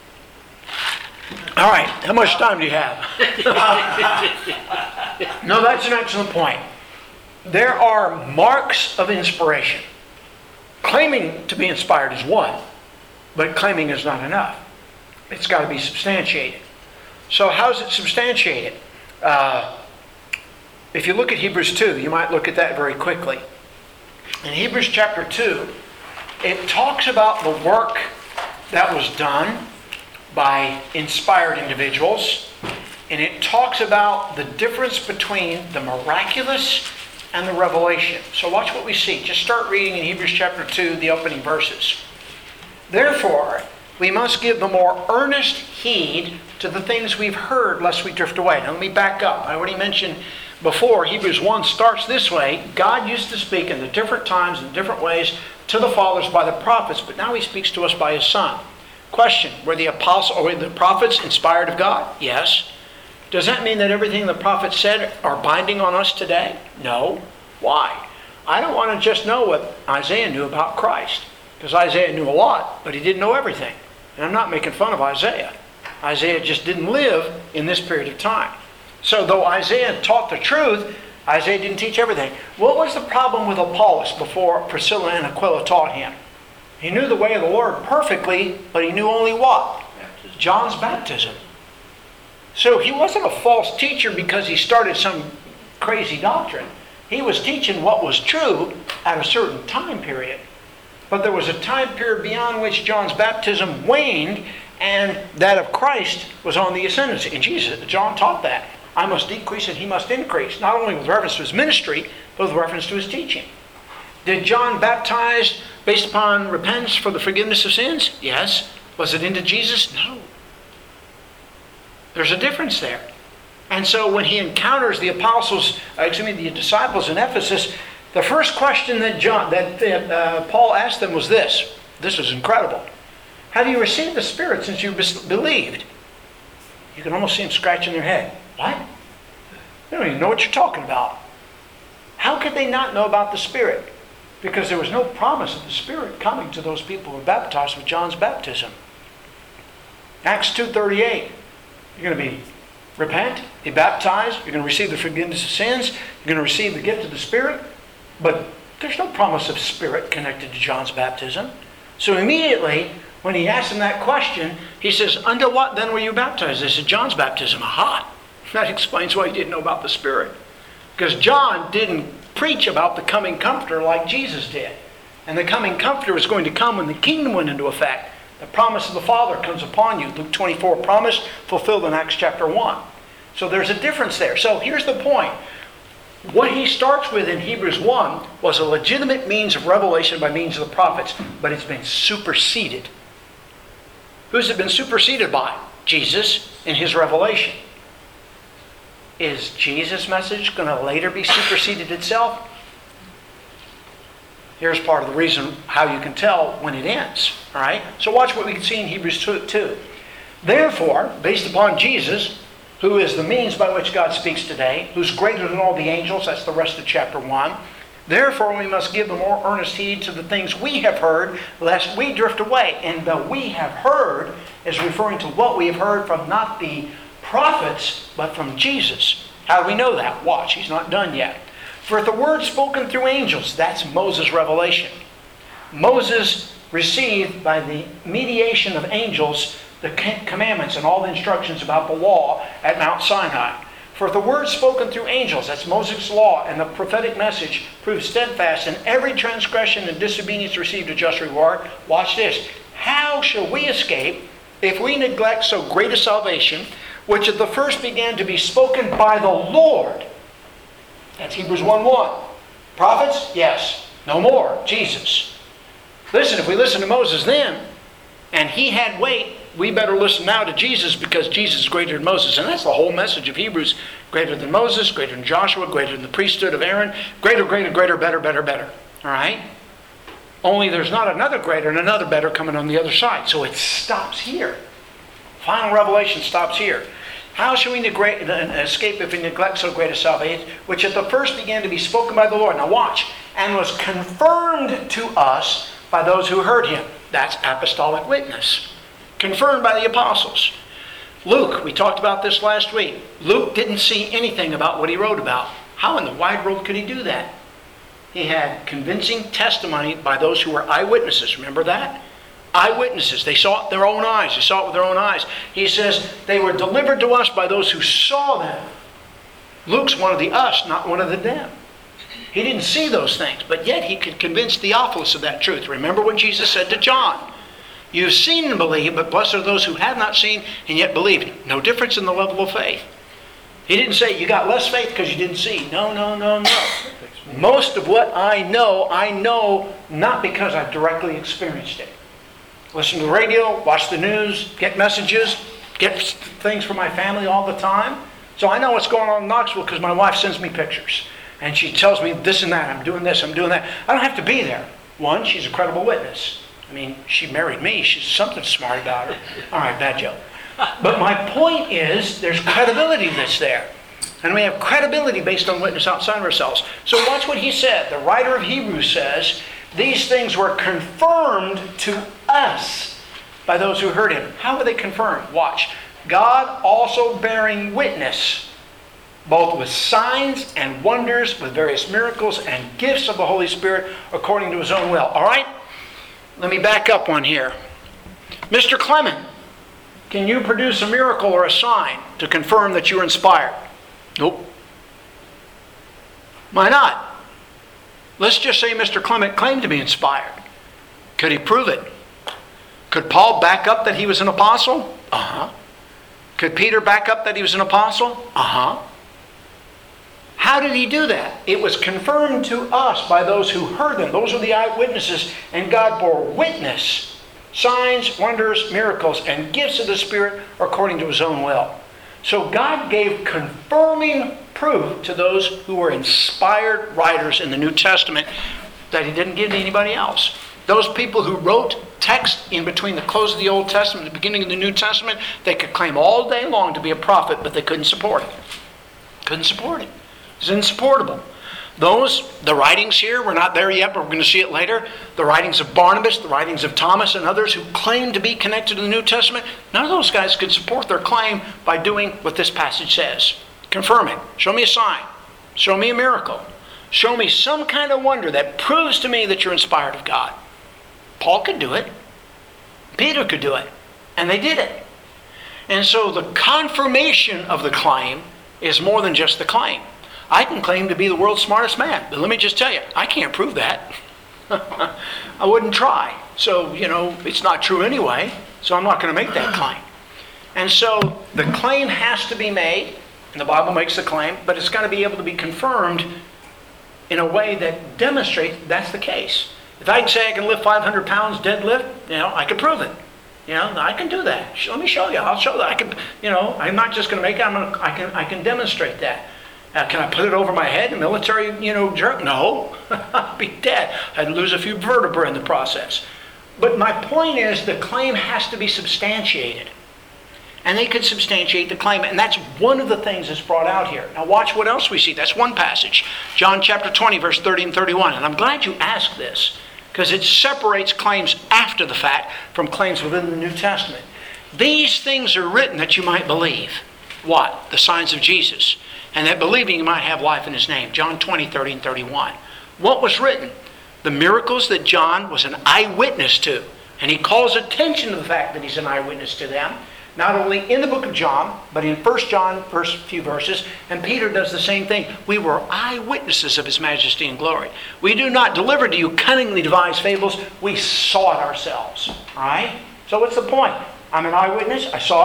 All right, how much time do you have? No, that's an excellent point. There are marks of inspiration. Claiming to be inspired is one, but claiming is not enough. It's got to be substantiated. So how is it substantiated? Uh, if you look at Hebrews two, you might look at that very quickly. In Hebrews chapter two, it talks about the work that was done by inspired individuals, and it talks about the difference between the miraculous and the revelation. So watch what we see. Just start reading in Hebrews chapter two, the opening verses. Therefore, we must give the more earnest heed to the things we've heard, lest we drift away. Now let me back up. I already mentioned before, Hebrews one starts this way. God used to speak in the different times and different ways to the fathers by the prophets, but now He speaks to us by His Son. Question, were the apostles or the prophets inspired of God? Yes. Does that mean that everything the prophets said are binding on us today? No. Why? I don't want to just know what Isaiah knew about Christ, because Isaiah knew a lot, but he didn't know everything. And I'm not making fun of Isaiah. Isaiah just didn't live in this period of time. So though Isaiah taught the truth, Isaiah didn't teach everything. What was the problem with Apollos before Priscilla and Aquila taught him? He knew the way of the Lord perfectly, but he knew only what? Baptism. John's baptism. So he wasn't a false teacher because he started some crazy doctrine. He was teaching what was true at a certain time period. But there was a time period beyond which John's baptism waned, and that of Christ was on the ascendancy. And Jesus, John taught that. I must decrease and He must increase. Not only with reference to His ministry, but with reference to His teaching. Did John baptize based upon repentance for the forgiveness of sins? Yes. Was it into Jesus? No. There's a difference there. And so when he encounters the apostles, uh, excuse me, the disciples in Ephesus, the first question that John, that, that uh, Paul asked them was this. This is incredible. Have you received the Spirit since you believed? You can almost see them scratching their head. What? They don't even know what you're talking about. How could they not know about the Spirit? Because there was no promise of the Spirit coming to those people who were baptized with John's baptism. Acts two thirty-eight. You're going to be repent, be baptized, you're going to receive the forgiveness of sins, you're going to receive the gift of the Spirit. But there's no promise of Spirit connected to John's baptism. So immediately, when he asked him that question, he says, unto what then were you baptized? They said, John's baptism. Aha! That explains why he didn't know about the Spirit. Because John didn't preach about the coming Comforter like Jesus did. And the coming Comforter is going to come when the kingdom went into effect. The promise of the Father comes upon you. Luke twenty-four, promise fulfilled in Acts chapter one. So there's a difference there. So here's the point. What he starts with in Hebrews one was a legitimate means of revelation by means of the prophets, but it's been superseded. Who's it been superseded by? Jesus in His revelation. Is Jesus' message going to later be superseded itself? Here's part of the reason how you can tell when it ends. All right? So watch what we can see in Hebrews two. Therefore, based upon Jesus, who is the means by which God speaks today, who's greater than all the angels, that's the rest of chapter one. Therefore, we must give the more earnest heed to the things we have heard, lest we drift away. And the we have heard is referring to what we have heard from not the prophets, but from Jesus. How do we know that? Watch, he's not done yet. For the word spoken through angels, that's Moses' revelation. Moses received by the mediation of angels the commandments and all the instructions about the law at Mount Sinai. For the word spoken through angels, that's Moses' law, and the prophetic message proved steadfast, and every transgression and disobedience received a just reward. Watch this. How shall we escape if we neglect so great a salvation, which at the first began to be spoken by the Lord, That's Hebrews one one. Prophets? Yes. No more. Jesus. Listen, if we listen to Moses then, and he had weight, we better listen now to Jesus because Jesus is greater than Moses. And that's the whole message of Hebrews. Greater than Moses, greater than Joshua, greater than the priesthood of Aaron. Greater, greater, greater, better, better, better. All right? Only there's not another greater and another better coming on the other side. So it stops here. Final revelation stops here. How shall we neglect, escape if we neglect so great a salvation, which at the first began to be spoken by the Lord? Now watch. And was confirmed to us by those who heard him. That's apostolic witness. Confirmed by the apostles. Luke, we talked about this last week. Luke didn't see anything about what he wrote about. How in the wide world could he do that? He had convincing testimony by those who were eyewitnesses. Remember that? Eyewitnesses. They saw it with their own eyes. They saw it with their own eyes. He says, they were delivered to us by those who saw them. Luke's one of the us, not one of the them. He didn't see those things, but yet he could convince Theophilus of that truth. Remember when Jesus said to John, you've seen and believe, but blessed are those who have not seen and yet believe. No difference in the level of faith. He didn't say you got less faith because you didn't see. No, no, no, no. Most of what I know, I know not because I've directly experienced it. Listen to the radio, watch the news, get messages, get things from my family all the time. So I know what's going on in Knoxville because my wife sends me pictures. And she tells me this and that, I'm doing this, I'm doing that. I don't have to be there. One, she's a credible witness. I mean, she married me. She's something smart about her. All right, bad joke. But my point is, there's credibility that's there. And we have credibility based on witness outside of ourselves. So watch what he said. The writer of Hebrews says, these things were confirmed to us by those who heard him. How were they confirmed? Watch. God also bearing witness, both with signs and wonders, with various miracles and gifts of the Holy Spirit, according to his own will. All right? Let me back up one here. Mister Clement, can you produce a miracle or a sign to confirm that you were inspired? Nope. Why not? Let's just say Mister Clement claimed to be inspired. Could he prove it? Could Paul back up that he was an apostle? Uh-huh. Could Peter back up that he was an apostle? Uh-huh. How did he do that? It was confirmed to us by those who heard them. Those are the eyewitnesses. And God bore witness. Signs, wonders, miracles, and gifts of the Spirit according to his own will. So God gave confirming proof to those who were inspired writers in the New Testament that he didn't give to anybody else. Those people who wrote text in between the close of the Old Testament and the beginning of the New Testament, they could claim all day long to be a prophet, but they couldn't support it. Couldn't support it. It's insupportable. Those, the writings here, we're not there yet, but we're going to see it later. The writings of Barnabas, the writings of Thomas, and others who claim to be connected to the New Testament, none of those guys could support their claim by doing what this passage says. Confirm it. Show me a sign. Show me a miracle. Show me some kind of wonder that proves to me that you're inspired of God. Paul could do it. Peter could do it. And they did it. And so the confirmation of the claim is more than just the claim. I can claim to be the world's smartest man, but let me just tell you, I can't prove that. I wouldn't try. So, you know, it's not true anyway, so I'm not going to make that claim. And so the claim has to be made, and the Bible makes the claim, but it's got to be able to be confirmed in a way that demonstrates that's the case. If I can say I can lift five hundred pounds deadlift, you know, I can prove it. You know, I can do that. Let me show you. I'll show that. I can, you know, I'm not just going to make it. I'm going to, I can, I can demonstrate that. Uh, can I put it over my head in military, you know, jerk? No. I'd be dead. I'd lose a few vertebrae in the process. But my point is the claim has to be substantiated. And they could substantiate the claim. And that's one of the things that's brought out here. Now watch what else we see. That's one passage. John chapter twenty, verse thirty and thirty-one. And I'm glad you asked this, because it separates claims after the fact from claims within the New Testament. These things are written that you might believe. What? The signs of Jesus. And that believing you might have life in his name. John twenty, thirty and thirty-one. What was written? The miracles that John was an eyewitness to. And he calls attention to the fact that he's an eyewitness to them. Not only in the book of John, but in First John, first few verses. And Peter does the same thing. We were eyewitnesses of his majesty and glory. We do not deliver to you cunningly devised fables. We saw it ourselves. All right? So what's the point? I'm an eyewitness. I saw it.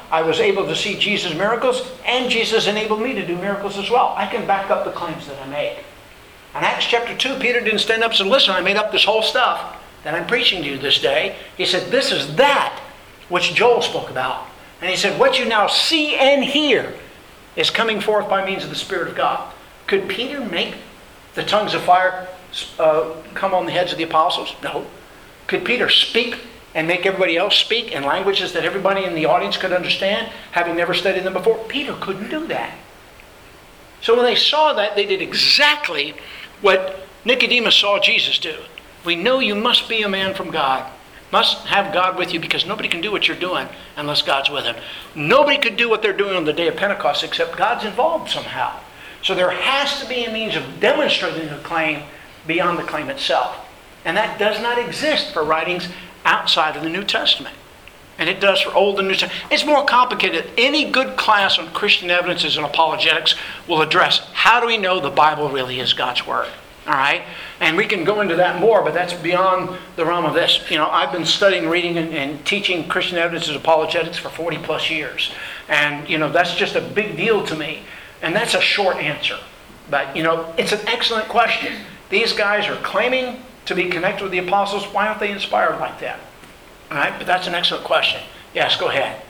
I was able to see Jesus' miracles, and Jesus enabled me to do miracles as well. I can back up the claims that I make. In Acts chapter two, Peter didn't stand up and say, listen, I made up this whole stuff that I'm preaching to you this day. He said, this is that which Joel spoke about. And he said, what you now see and hear is coming forth by means of the Spirit of God. Could Peter make the tongues of fire uh, come on the heads of the apostles? No. Could Peter speak and make everybody else speak in languages that everybody in the audience could understand, having never studied them before? Peter couldn't do that. So when they saw that, they did exactly what Nicodemus saw Jesus do. We know you must be a man from God. Must have God with you, because nobody can do what you're doing unless God's with him. Nobody could do what they're doing on the day of Pentecost except God's involved somehow. So there has to be a means of demonstrating a claim beyond the claim itself. And that does not exist for writings outside of the New Testament. And it does for Old and New Testament. It's more complicated. Any good class on Christian evidences and apologetics will address, how do we know the Bible really is God's Word? All right? And we can go into that more, but that's beyond the realm of this. You know, I've been studying, reading, and, and teaching Christian evidences and apologetics for forty plus years. And, you know, that's just a big deal to me. And that's a short answer. But, you know, it's an excellent question. These guys are claiming to be connected with the apostles. Why aren't they inspired like that? All right? But that's an excellent question. Yes, go ahead.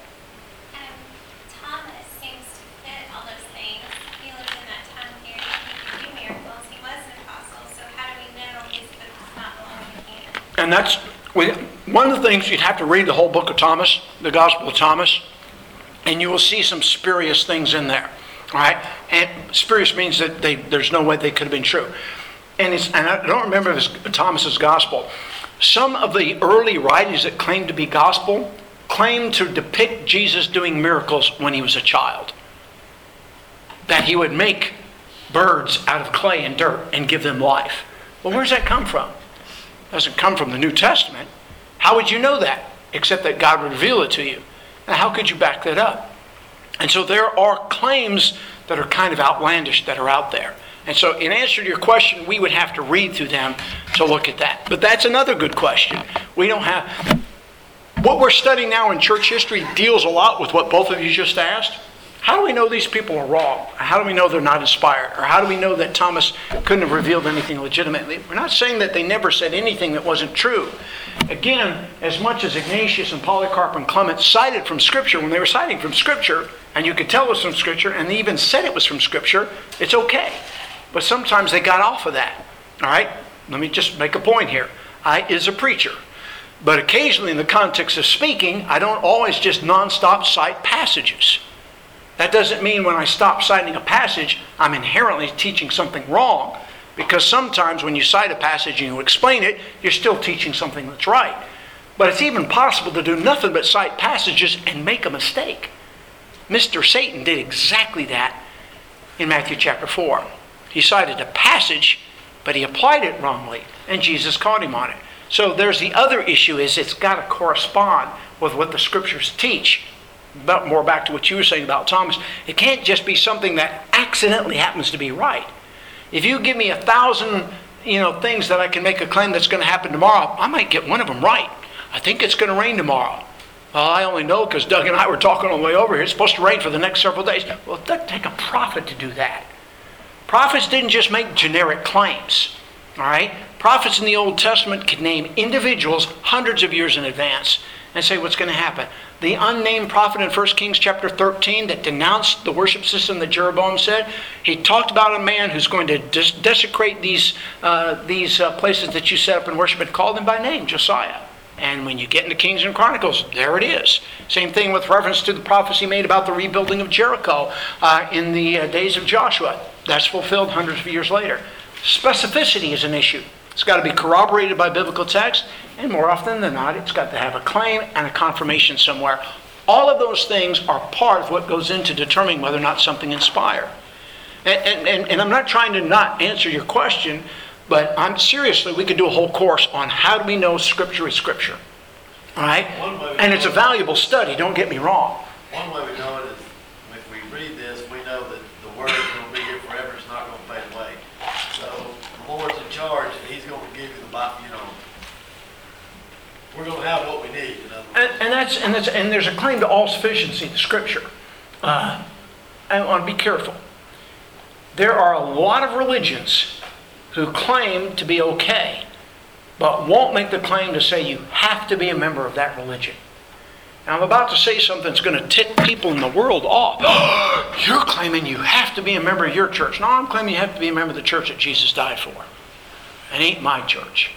And that's we, one of the things. You'd have to read the whole book of Thomas, the Gospel of Thomas, and you will see some spurious things in there. All right? And spurious means that they, there's no way they could have been true. And, it's, and I don't remember if it's Thomas's Gospel. Some of the early writings that claimed to be gospel claimed to depict Jesus doing miracles when he was a child. That he would make birds out of clay and dirt and give them life. Well, where does that come from? It doesn't come from the New Testament. How would you know that? Except that God would reveal it to you. Now, how could you back that up? And so there are claims that are kind of outlandish that are out there. And so in answer to your question, we would have to read through them to look at that. But that's another good question. We don't have... What we're studying now in church history deals a lot with what both of you just asked. How do we know these people are wrong? How do we know they're not inspired? Or how do we know that Thomas couldn't have revealed anything legitimately? We're not saying that they never said anything that wasn't true. Again, as much as Ignatius and Polycarp and Clement cited from Scripture, when they were citing from Scripture, and you could tell it was from Scripture, and they even said it was from Scripture, it's okay. But sometimes they got off of that. All right? Let me just make a point here. I is a preacher. But occasionally in the context of speaking, I don't always just nonstop cite passages. That doesn't mean when I stop citing a passage, I'm inherently teaching something wrong. Because sometimes when you cite a passage and you explain it, you're still teaching something that's right. But it's even possible to do nothing but cite passages and make a mistake. Mister Satan did exactly that in Matthew chapter four. He cited a passage, but he applied it wrongly, and Jesus caught him on it. So there's the other issue, is it's got to correspond with what the Scriptures teach. But more back to what you were saying about Thomas. It can't just be something that accidentally happens to be right. If you give me a thousand, you know, things that I can make a claim that's going to happen tomorrow, I might get one of them right. I think it's going to rain tomorrow. Well, I only know because Doug and I were talking on the way over here. It's supposed to rain for the next several days. Well, it doesn't take a prophet to do that. Prophets didn't just make generic claims. All right? Prophets in the Old Testament could name individuals hundreds of years in advance and say what's going to happen. The unnamed prophet in First Kings chapter thirteen that denounced the worship system that Jeroboam said, he talked about a man who's going to des- desecrate these uh, these uh, places that you set up in worship, and called them by name, Josiah. And when you get into Kings and Chronicles, there it is. Same thing with reference to the prophecy made about the rebuilding of Jericho uh, in the uh, days of Joshua. That's fulfilled hundreds of years later. Specificity is an issue. It's got to be corroborated by biblical text, and more often than not, it's got to have a claim and a confirmation somewhere. All of those things are part of what goes into determining whether or not something inspired. And, and, and, and I'm not trying to not answer your question, but I'm seriously, we could do a whole course on how do we know Scripture is Scripture. All right? And it's a valuable study, don't get me wrong. One way we know it is, if we read this, we know that the Word is going to be here forever. It's not going to fade away. So the Lord's in charge, and He's going to give you the Bible, you know. We're going to have what we need, in other And, and that's and that's and there's a claim to all sufficiency in the Scripture. Uh, I want to be careful. There are a lot of religions who claim to be okay, but won't make the claim to say you have to be a member of that religion. Now, I'm about to say something that's going to tick people in the world off. You're claiming you have to be a member of your church. No, I'm claiming you have to be a member of the church that Jesus died for. It ain't my church.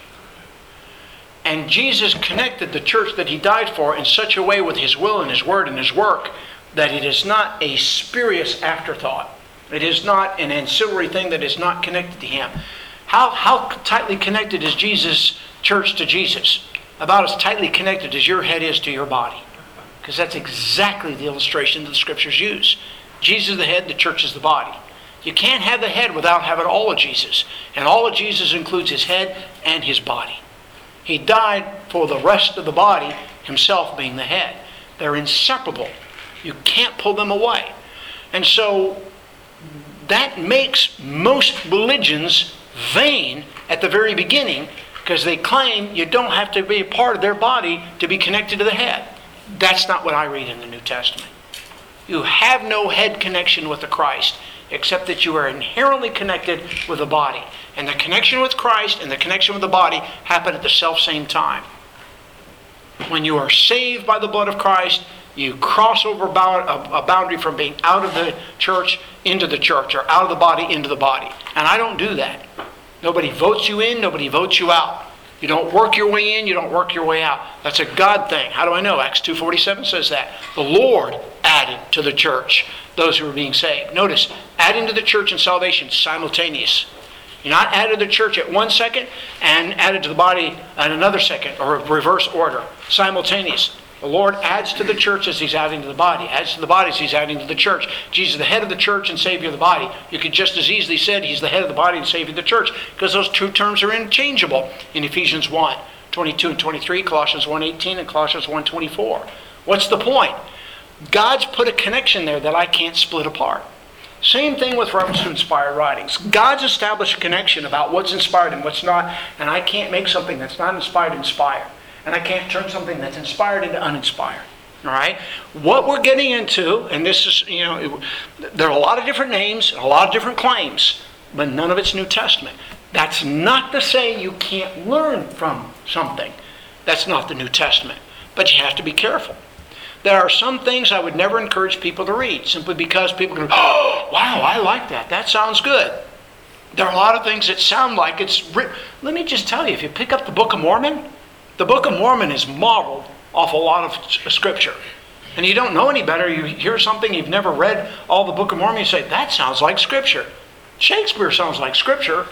And Jesus connected the church that He died for in such a way with His will and His word and His work that it is not a spurious afterthought. It is not an ancillary thing that is not connected to Him. How, how tightly connected is Jesus' church to Jesus? About as tightly connected as your head is to your body. Because that's exactly the illustration that the Scriptures use. Jesus is the head, the church is the body. You can't have the head without having all of Jesus. And all of Jesus includes His head and His body. He died for the rest of the body, Himself being the head. They're inseparable. You can't pull them away. And so that makes most religions vain at the very beginning, because they claim you don't have to be a part of their body to be connected to the head. That's not what I read in the New Testament. You have no head connection with the Christ, except that you are inherently connected with the body. And the connection with Christ and the connection with the body happen at the self-same time. When you are saved by the blood of Christ, you cross over a boundary from being out of the church into the church, or out of the body into the body. And I don't do that. Nobody votes you in, nobody votes you out. You don't work your way in, you don't work your way out. That's a God thing. How do I know? Acts two forty-seven says that. The Lord added to the church those who were being saved. Notice, adding to the church and salvation, simultaneous. You're not added to the church at one second and added to the body at another second, or reverse order. Simultaneous. The Lord adds to the church as He's adding to the body. Adds to the body as He's adding to the church. Jesus is the head of the church and Savior of the body. You could just as easily say He's the head of the body and Savior of the church, because those two terms are interchangeable in Ephesians one twenty-two and twenty-three, Colossians one eighteen, and Colossians one twenty-four. What's the point? God's put a connection there that I can't split apart. Same thing with reference to inspired writings. God's established a connection about what's inspired and what's not, and I can't make something that's not inspired inspired. And I can't turn something that's inspired into uninspired. All right? What we're getting into, and this is, you know, there are a lot of different names, a lot of different claims, but none of it's New Testament. That's not to say you can't learn from something. That's not the New Testament. But you have to be careful. There are some things I would never encourage people to read, simply because people go, oh, wow, I like that. That sounds good. There are a lot of things that sound like it's written. Let me just tell you, if you pick up the Book of Mormon, the Book of Mormon is modeled off a lot of Scripture. And you don't know any better. You hear something, you've never read all the Book of Mormon, you say, that sounds like Scripture. Shakespeare sounds like Scripture.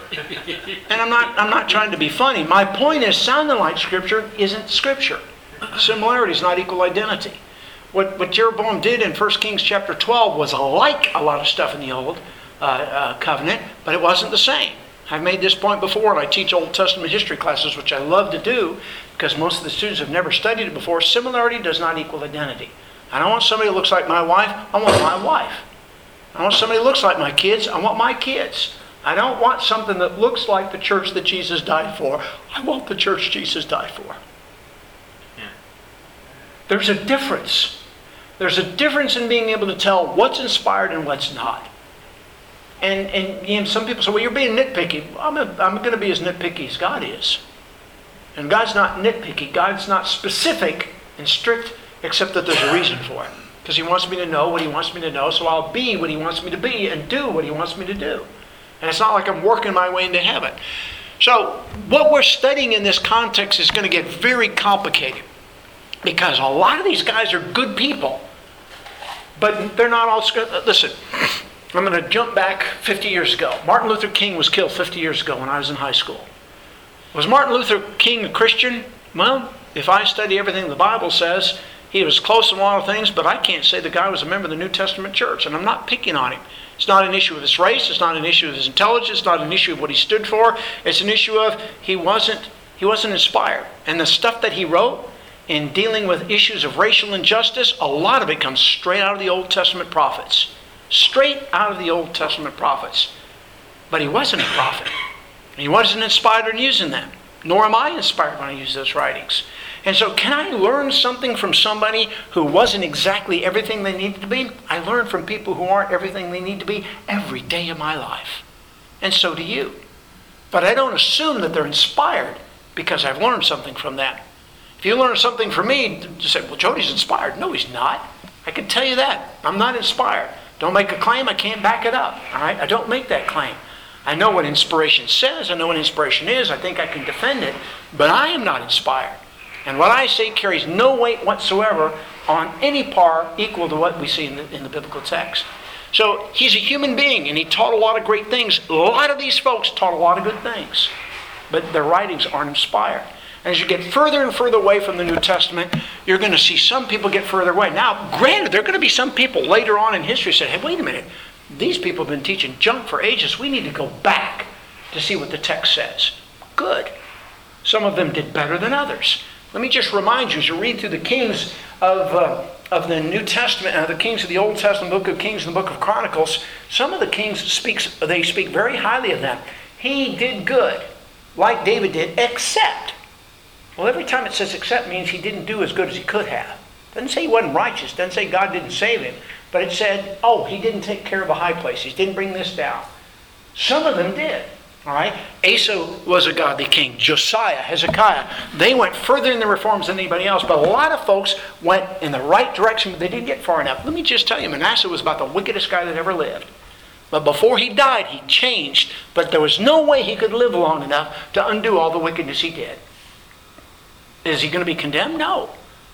And I'm not, I'm not trying to be funny. My point is, sounding like Scripture isn't Scripture. Similarity is not equal identity. What, what Jeroboam did in First Kings chapter twelve was like a lot of stuff in the Old uh, uh, Covenant, but it wasn't the same. I've made this point before, and I teach Old Testament history classes, which I love to do, because most of the students have never studied it before. Similarity does not equal identity. I don't want somebody who looks like my wife. I want my wife. I want somebody who looks like my kids. I want my kids. I don't want something that looks like the church that Jesus died for. I want the church Jesus died for. Yeah. There's a difference. There's a difference in being able to tell what's inspired and what's not. And, and you know, some people say, well, you're being nitpicky. I'm, a, I'm going to be as nitpicky as God is. And God's not nitpicky. God's not specific and strict, except that there's a reason for it. Because He wants me to know what He wants me to know, so I'll be what He wants me to be and do what He wants me to do. And it's not like I'm working my way into heaven. So what we're studying in this context is going to get very complicated. Because a lot of these guys are good people. But they're not all... Listen, I'm going to jump back fifty years ago. Martin Luther King was killed fifty years ago when I was in high school. Was Martin Luther King a Christian? Well, if I study everything the Bible says, he was close to a lot of things, but I can't say the guy was a member of the New Testament church, and I'm not picking on him. It's not an issue of his race, it's not an issue of his intelligence, it's not an issue of what he stood for. It's an issue of he wasn't, he wasn't inspired. And the stuff that he wrote in dealing with issues of racial injustice, a lot of it comes straight out of the Old Testament prophets. Straight out of the Old Testament prophets. But he wasn't a prophet. He wasn't inspired in using them. Nor am I inspired when I use those writings. And so can I learn something from somebody who wasn't exactly everything they needed to be? I learn from people who aren't everything they need to be every day of my life. And so do you. But I don't assume that they're inspired because I've learned something from them. If you learn something from me, just say, well, Jody's inspired. No, he's not. I can tell you that. I'm not inspired. Don't make a claim, I can't back it up. All right? I don't make that claim. I know what inspiration says. I know what inspiration is. I think I can defend it. But I am not inspired. And what I say carries no weight whatsoever on any par equal to what we see in the, in the biblical text. So he's a human being, and he taught a lot of great things. A lot of these folks taught a lot of good things. But their writings aren't inspired. And as you get further and further away from the New Testament, you're going to see some people get further away. Now, granted, there are going to be some people later on in history who say, hey, wait a minute. These people have been teaching junk for ages. We need to go back to see what the text says. Good. Some of them did better than others. Let me just remind you, as you read through the kings of, uh, of the New Testament, uh, the kings of the Old Testament, book of Kings and the book of Chronicles, some of the kings, speaks, they speak very highly of them. He did good, like David did, except. Well, every time it says except means he didn't do as good as he could have. Doesn't say he wasn't righteous. Doesn't say God didn't save him. But it said, oh, he didn't take care of the high places. Didn't bring this down. Some of them did. All right? Asa was a godly king. Josiah, Hezekiah, they went further in the reforms than anybody else. But a lot of folks went in the right direction, but they didn't get far enough. Let me just tell you, Manasseh was about the wickedest guy that ever lived. But before he died, he changed. But there was no way he could live long enough to undo all the wickedness he did. Is he going to be condemned? No.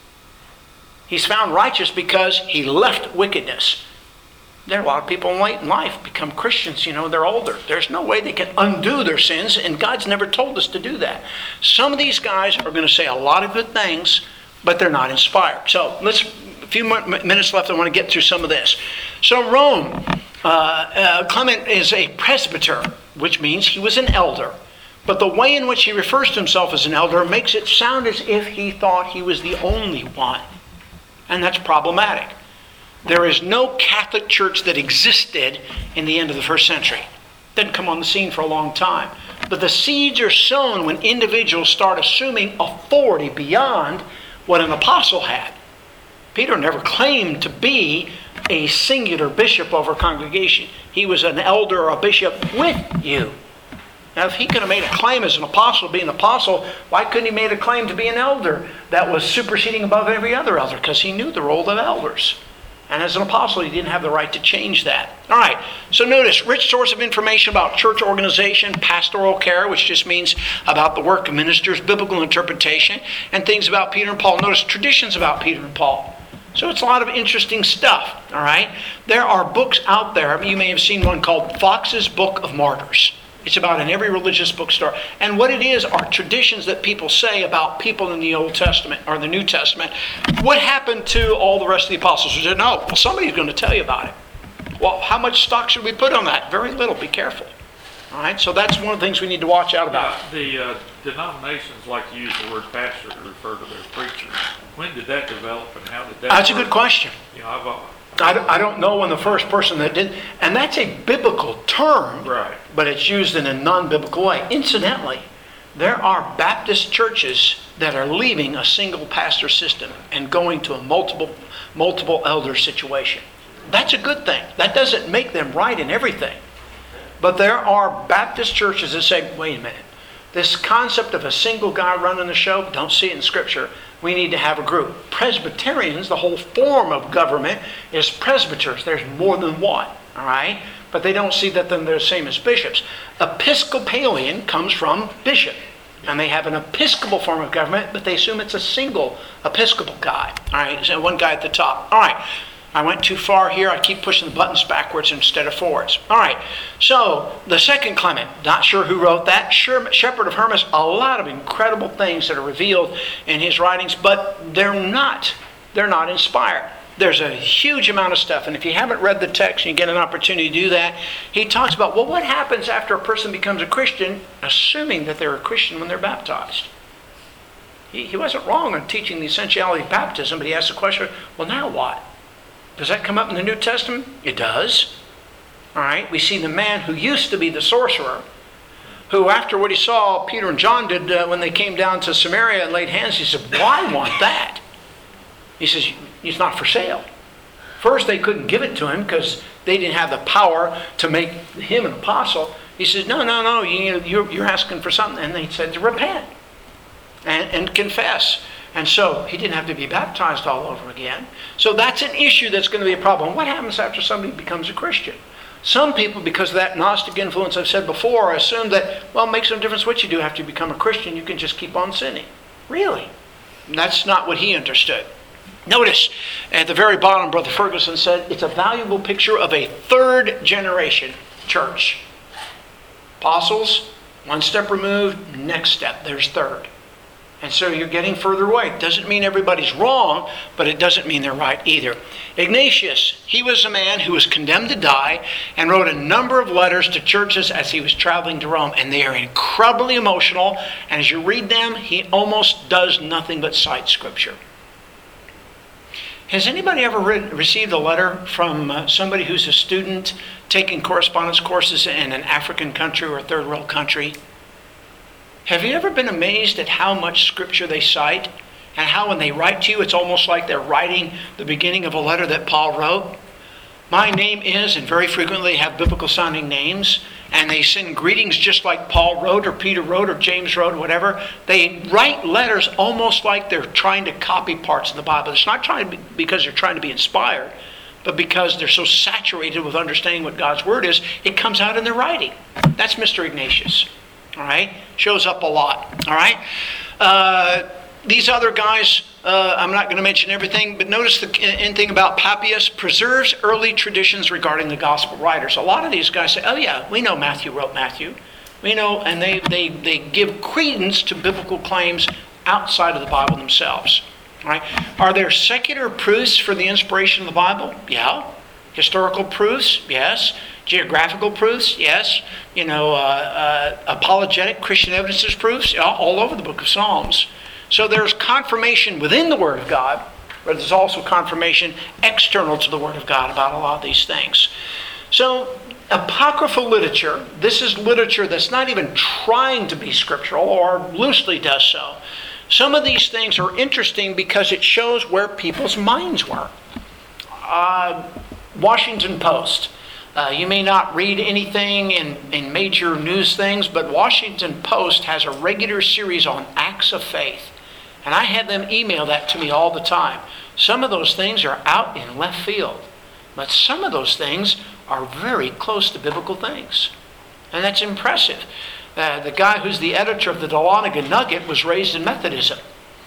He's found righteous because he left wickedness. There are a lot of people late in life become Christians, you know, they're older. There's no way they can undo their sins, and God's never told us to do that. Some of these guys are going to say a lot of good things, but they're not inspired. So let's, a few more minutes left, I want to get through some of this. So Rome, uh, uh, Clement is a presbyter, which means he was an elder. But the way in which he refers to himself as an elder makes it sound as if he thought he was the only one. And that's problematic. There is no Catholic church that existed in the end of the first century. Didn't come on the scene for a long time. But the seeds are sown when individuals start assuming authority beyond what an apostle had. Peter never claimed to be a singular bishop over a congregation. He was an elder or a bishop with you. Now, if he could have made a claim as an apostle to be an apostle, why couldn't he made a claim to be an elder that was superseding above every other elder? Because he knew the role of elders. And as an apostle, he didn't have the right to change that. All right, so notice, rich source of information about church organization, pastoral care, which just means about the work of ministers, biblical interpretation, and things about Peter and Paul. Notice traditions about Peter and Paul. So it's a lot of interesting stuff, all right? There are books out there. You may have seen one called Fox's Book of Martyrs. It's about in every religious bookstore. And what it is are traditions that people say about people in the Old Testament or the New Testament. What happened to all the rest of the apostles? We said, no, well, somebody's going to tell you about it. Well, how much stock should we put on that? Very little. Be careful. All right, so that's one of the things we need to watch out about. Yeah, the uh, denominations like to use the word pastor to refer to their preachers. When did that develop and how did that That's work? a good question. You know, I've, uh, I don't know when the first person that did, and that's a biblical term, right. But it's used in a non-biblical way. Incidentally, there are Baptist churches that are leaving a single pastor system and going to a multiple, multiple elder situation. That's a good thing. That doesn't make them right in everything. But there are Baptist churches that say, wait a minute, this concept of a single guy running the show, don't see it in Scripture. We need to have a group. Presbyterians, the whole form of government is presbyters. There's more than one, all right? But they don't see that they're the same as bishops. Episcopalian comes from bishop. And they have an episcopal form of government, but they assume it's a single episcopal guy. All right, so one guy at the top. All right, I went too far here. I keep pushing the buttons backwards instead of forwards. All right, so the second Clement, not sure who wrote that. Shepherd of Hermas, a lot of incredible things that are revealed in his writings, but they're not, they're not inspired. There's a huge amount of stuff, and if you haven't read the text and you get an opportunity to do that, he talks about, well, what happens after a person becomes a Christian, assuming that they're a Christian when they're baptized. He, he wasn't wrong in teaching the essentiality of baptism, but he asked the question, well, now what? Does that come up in the New Testament? It does. All right, we see the man who used to be the sorcerer, who after what he saw Peter and John did uh, when they came down to Samaria and laid hands, he said, well, I want that. He says, it's not for sale. First, they couldn't give it to him because they didn't have the power to make him an apostle. He says, no, no, no, you, you're, you're asking for something. And they said to repent and, and confess. And so he didn't have to be baptized all over again. So that's an issue that's going to be a problem. What happens after somebody becomes a Christian? Some people, because of that Gnostic influence I've said before, assume that, well, it makes no difference what you do after you become a Christian. You can just keep on sinning. Really? And that's not what he understood. Notice at the very bottom, Brother Ferguson said, it's a valuable picture of a third generation church. Apostles, one step removed, next step, there's third. And so you're getting further away. It doesn't mean everybody's wrong, but it doesn't mean they're right either. Ignatius, he was a man who was condemned to die and wrote a number of letters to churches as he was traveling to Rome. And they are incredibly emotional. And as you read them, he almost does nothing but cite Scripture. Has anybody ever read, received a letter from uh, somebody who's a student taking correspondence courses in an African country or a third world country? Have you ever been amazed at how much Scripture they cite? And how when they write to you, it's almost like they're writing the beginning of a letter that Paul wrote? My name is, and very frequently they have biblical sounding names, and they send greetings just like Paul wrote, or Peter wrote, or James wrote, or whatever. They write letters almost like they're trying to copy parts of the Bible. It's not trying to be, because they're trying to be inspired, but because they're so saturated with understanding what God's Word is, it comes out in their writing. That's Mister Ignatius. All right? Shows up a lot. All right? Uh, these other guys, uh, I'm not going to mention everything, but notice the in thing about Papias, preserves early traditions regarding the gospel writers. A lot of these guys say, oh yeah, we know Matthew wrote Matthew. We know, and they, they, they give credence to biblical claims outside of the Bible themselves. All right? Are there secular proofs for the inspiration of the Bible? Yeah. Historical proofs? Yes. Geographical proofs? Yes. You know, uh, uh, apologetic Christian evidences proofs? All over the book of Psalms. So there's confirmation within the Word of God, but there's also confirmation external to the Word of God about a lot of these things. So apocryphal literature, this is literature that's not even trying to be scriptural or loosely does so. Some of these things are interesting because it shows where people's minds were. Uh, Washington Post. Uh, you may not read anything in, in major news things, but Washington Post has a regular series on acts of faith. And I had them email that to me all the time. Some of those things are out in left field, but some of those things are very close to biblical things. And that's impressive. Uh, the guy who's the editor of the Dahlonega Nugget was raised in Methodism.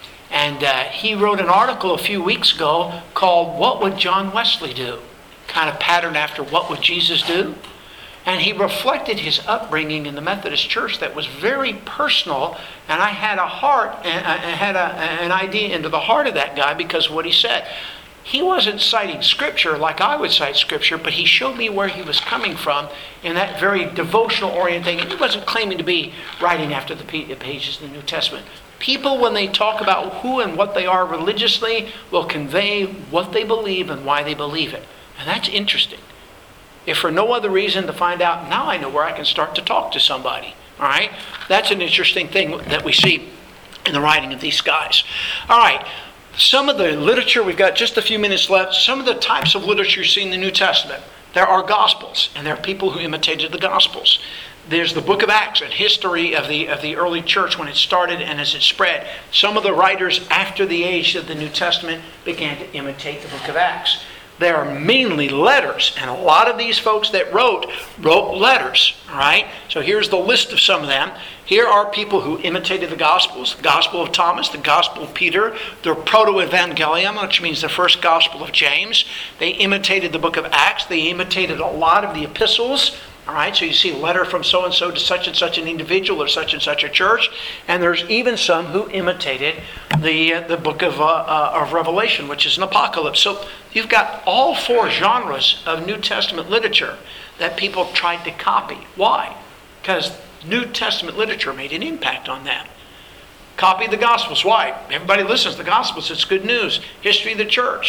And uh, he wrote an article a few weeks ago called What Would John Wesley Do? Kind of patterned after What Would Jesus Do? And he reflected his upbringing in the Methodist Church that was very personal. And I had a heart, and I had a, an idea into the heart of that guy because of what he said. He wasn't citing Scripture like I would cite Scripture, but he showed me where he was coming from in that very devotional orienting. And he wasn't claiming to be writing after the pages of the New Testament. People, when they talk about who and what they are religiously, will convey what they believe and why they believe it. And that's interesting. If for no other reason to find out, now I know where I can start to talk to somebody. All right? That's an interesting thing that we see in the writing of these guys. All right. Some of the literature, we've got just a few minutes left. Some of the types of literature you see in the New Testament. There are Gospels, and there are people who imitated the Gospels. There's the book of Acts, a history of the of the early church when it started and as it spread. Some of the writers after the age of the New Testament began to imitate the book of Acts. There are mainly letters, and a lot of these folks that wrote, wrote letters, all right? So here's the list of some of them. Here are people who imitated the Gospels, the Gospel of Thomas, the Gospel of Peter, the Proto-Evangelium, which means the first Gospel of James. They imitated the book of Acts. They imitated a lot of the epistles, all right? So you see a letter from so-and-so to such and such an individual or such and such a church. And there's even some who imitated the, uh, the book of, uh, uh, of Revelation, which is an apocalypse. So you've got all four genres of New Testament literature that people tried to copy. Why? Because New Testament literature made an impact on them. Copy the Gospels. Why? Everybody listens to the Gospels. It's good news. History of the church.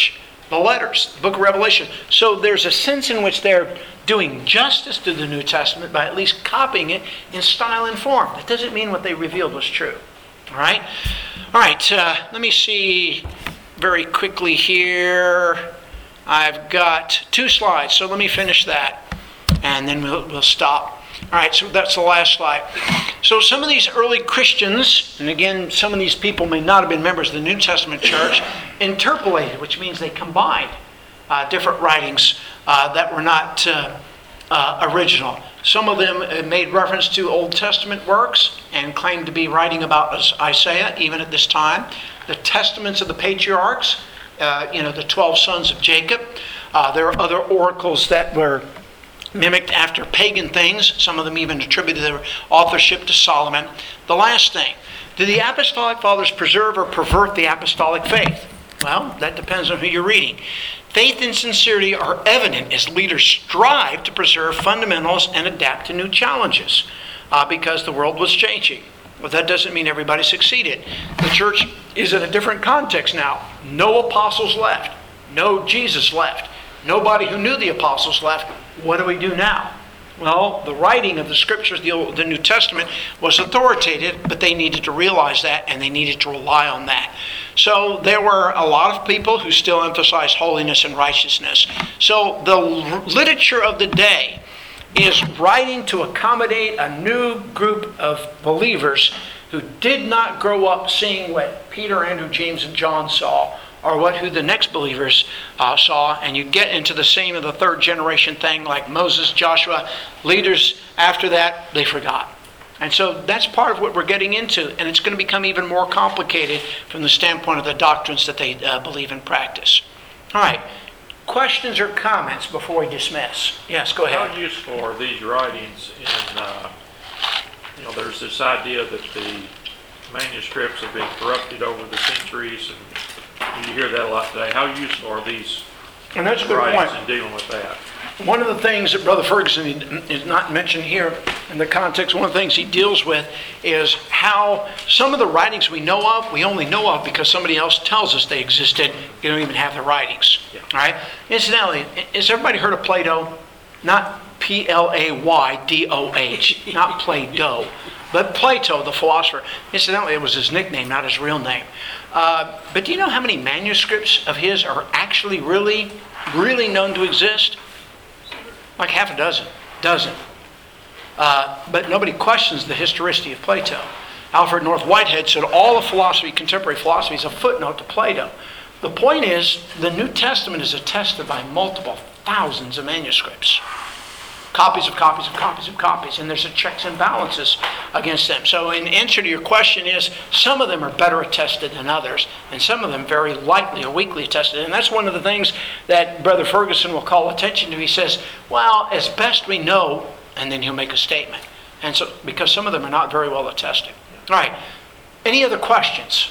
the letters, the book of Revelation. So there's a sense in which they're doing justice to the New Testament by at least copying it in style and form. That doesn't mean what they revealed was true. All right? All right, uh, let me see very quickly here. I've got two slides, so let me finish that, and then we'll, we'll stop. All right, so that's the last slide. So some of these early Christians, and again, some of these people may not have been members of the New Testament church, interpolated, which means they combined uh, different writings uh, that were not uh, uh, original. Some of them made reference to Old Testament works and claimed to be writing about Isaiah, even at this time. The testaments of the patriarchs, uh, you know, the twelve sons of Jacob. Uh, there are other oracles that were mimicked after pagan things. Some of them even attributed their authorship to Solomon. The last thing, do the apostolic fathers preserve or pervert the apostolic faith? Well, that depends on who you're reading. Faith and sincerity are evident as leaders strive to preserve fundamentals and adapt to new challenges uh, because the world was changing. But that doesn't mean everybody succeeded. The church is in a different context now. No apostles left. No Jesus left. Nobody who knew the apostles left. What do we do now? Well, the writing of the scriptures, the, Old, the New Testament, was authoritative, but they needed to realize that, and they needed to rely on that. So there were a lot of people who still emphasized holiness and righteousness. So the literature of the day is writing to accommodate a new group of believers who did not grow up seeing what Peter, Andrew, James, and John saw, or what who the next believers uh, saw, and you get into the same of the third generation thing like Moses, Joshua, leaders after that, they forgot. And so that's part of what we're getting into, and it's going to become even more complicated from the standpoint of the doctrines that they uh, believe and practice. All right, questions or comments before we dismiss? Yes, go ahead. How useful are these writings in, uh, you know, there's this idea that the manuscripts have been corrupted over the centuries, and you hear that a lot today. How useful are these And that's a good writings point. in dealing with that? One of the things that Brother Ferguson is not mentioned here in the context, one of the things he deals with is how some of the writings we know of, we only know of because somebody else tells us they existed. You don't even have the writings. Yeah. All right? Incidentally, has everybody heard of Plato? Not P L A Y D O H, not Play-Doh, but Plato, the philosopher. Incidentally, it was his nickname, not his real name. Uh, but do you know how many manuscripts of his are actually really, really known to exist? Like half a dozen, dozen. Uh, but nobody questions the historicity of Plato. Alfred North Whitehead said all of philosophy, contemporary philosophy, is a footnote to Plato. The point is, the New Testament is attested by multiple thousands of manuscripts. Copies of copies of copies of copies, and there's a checks and balances against them. So in answer to your question is, some of them are better attested than others, and some of them very lightly or weakly attested. And that's one of the things that Brother Ferguson will call attention to. He says, well, as best we know, and then he'll make a statement. And so, because some of them are not very well attested. All right, any other questions?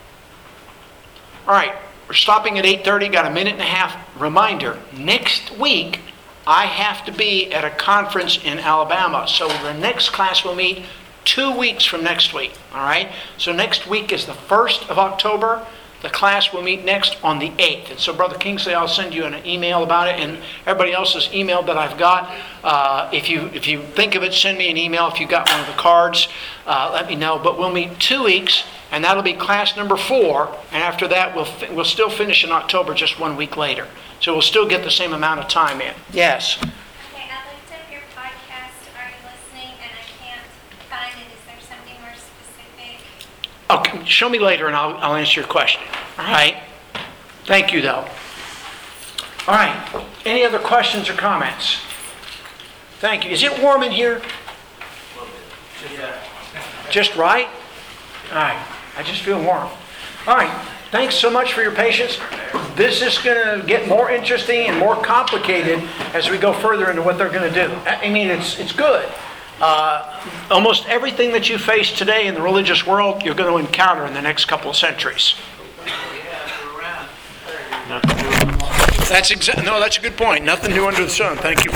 All right, we're stopping at eight thirty, got a minute and a half. Reminder, next week, I have to be at a conference in Alabama. So the next class will meet two weeks from next week. All right? So next week is the first of October. The class will meet next on the eighth. And so, Brother Kingsley, I'll send you an email about it, and everybody else's email that I've got. Uh, if you if you think of it, send me an email. If you got one of the cards, uh, let me know. But we'll meet two weeks, and that'll be class number four. And after that, we'll fi- we'll still finish in October, just one week later. So we'll still get the same amount of time in. Yes. Okay, I looked up your podcast, Are You Listening? And I can't find it. Is there something more specific? Okay, show me later, and I'll I'll answer your question. All right. Thank you, though. All right. Any other questions or comments? Thank you. Is it warm in here? Just right? All right. I just feel warm. All right. Thanks so much for your patience. This is going to get more interesting and more complicated as we go further into what they're going to do. I mean, it's it's good. Uh, almost everything that you face today in the religious world, you're going to encounter in the next couple of centuries. That's exa- no, that's a good point. Nothing new under the sun. Thank you.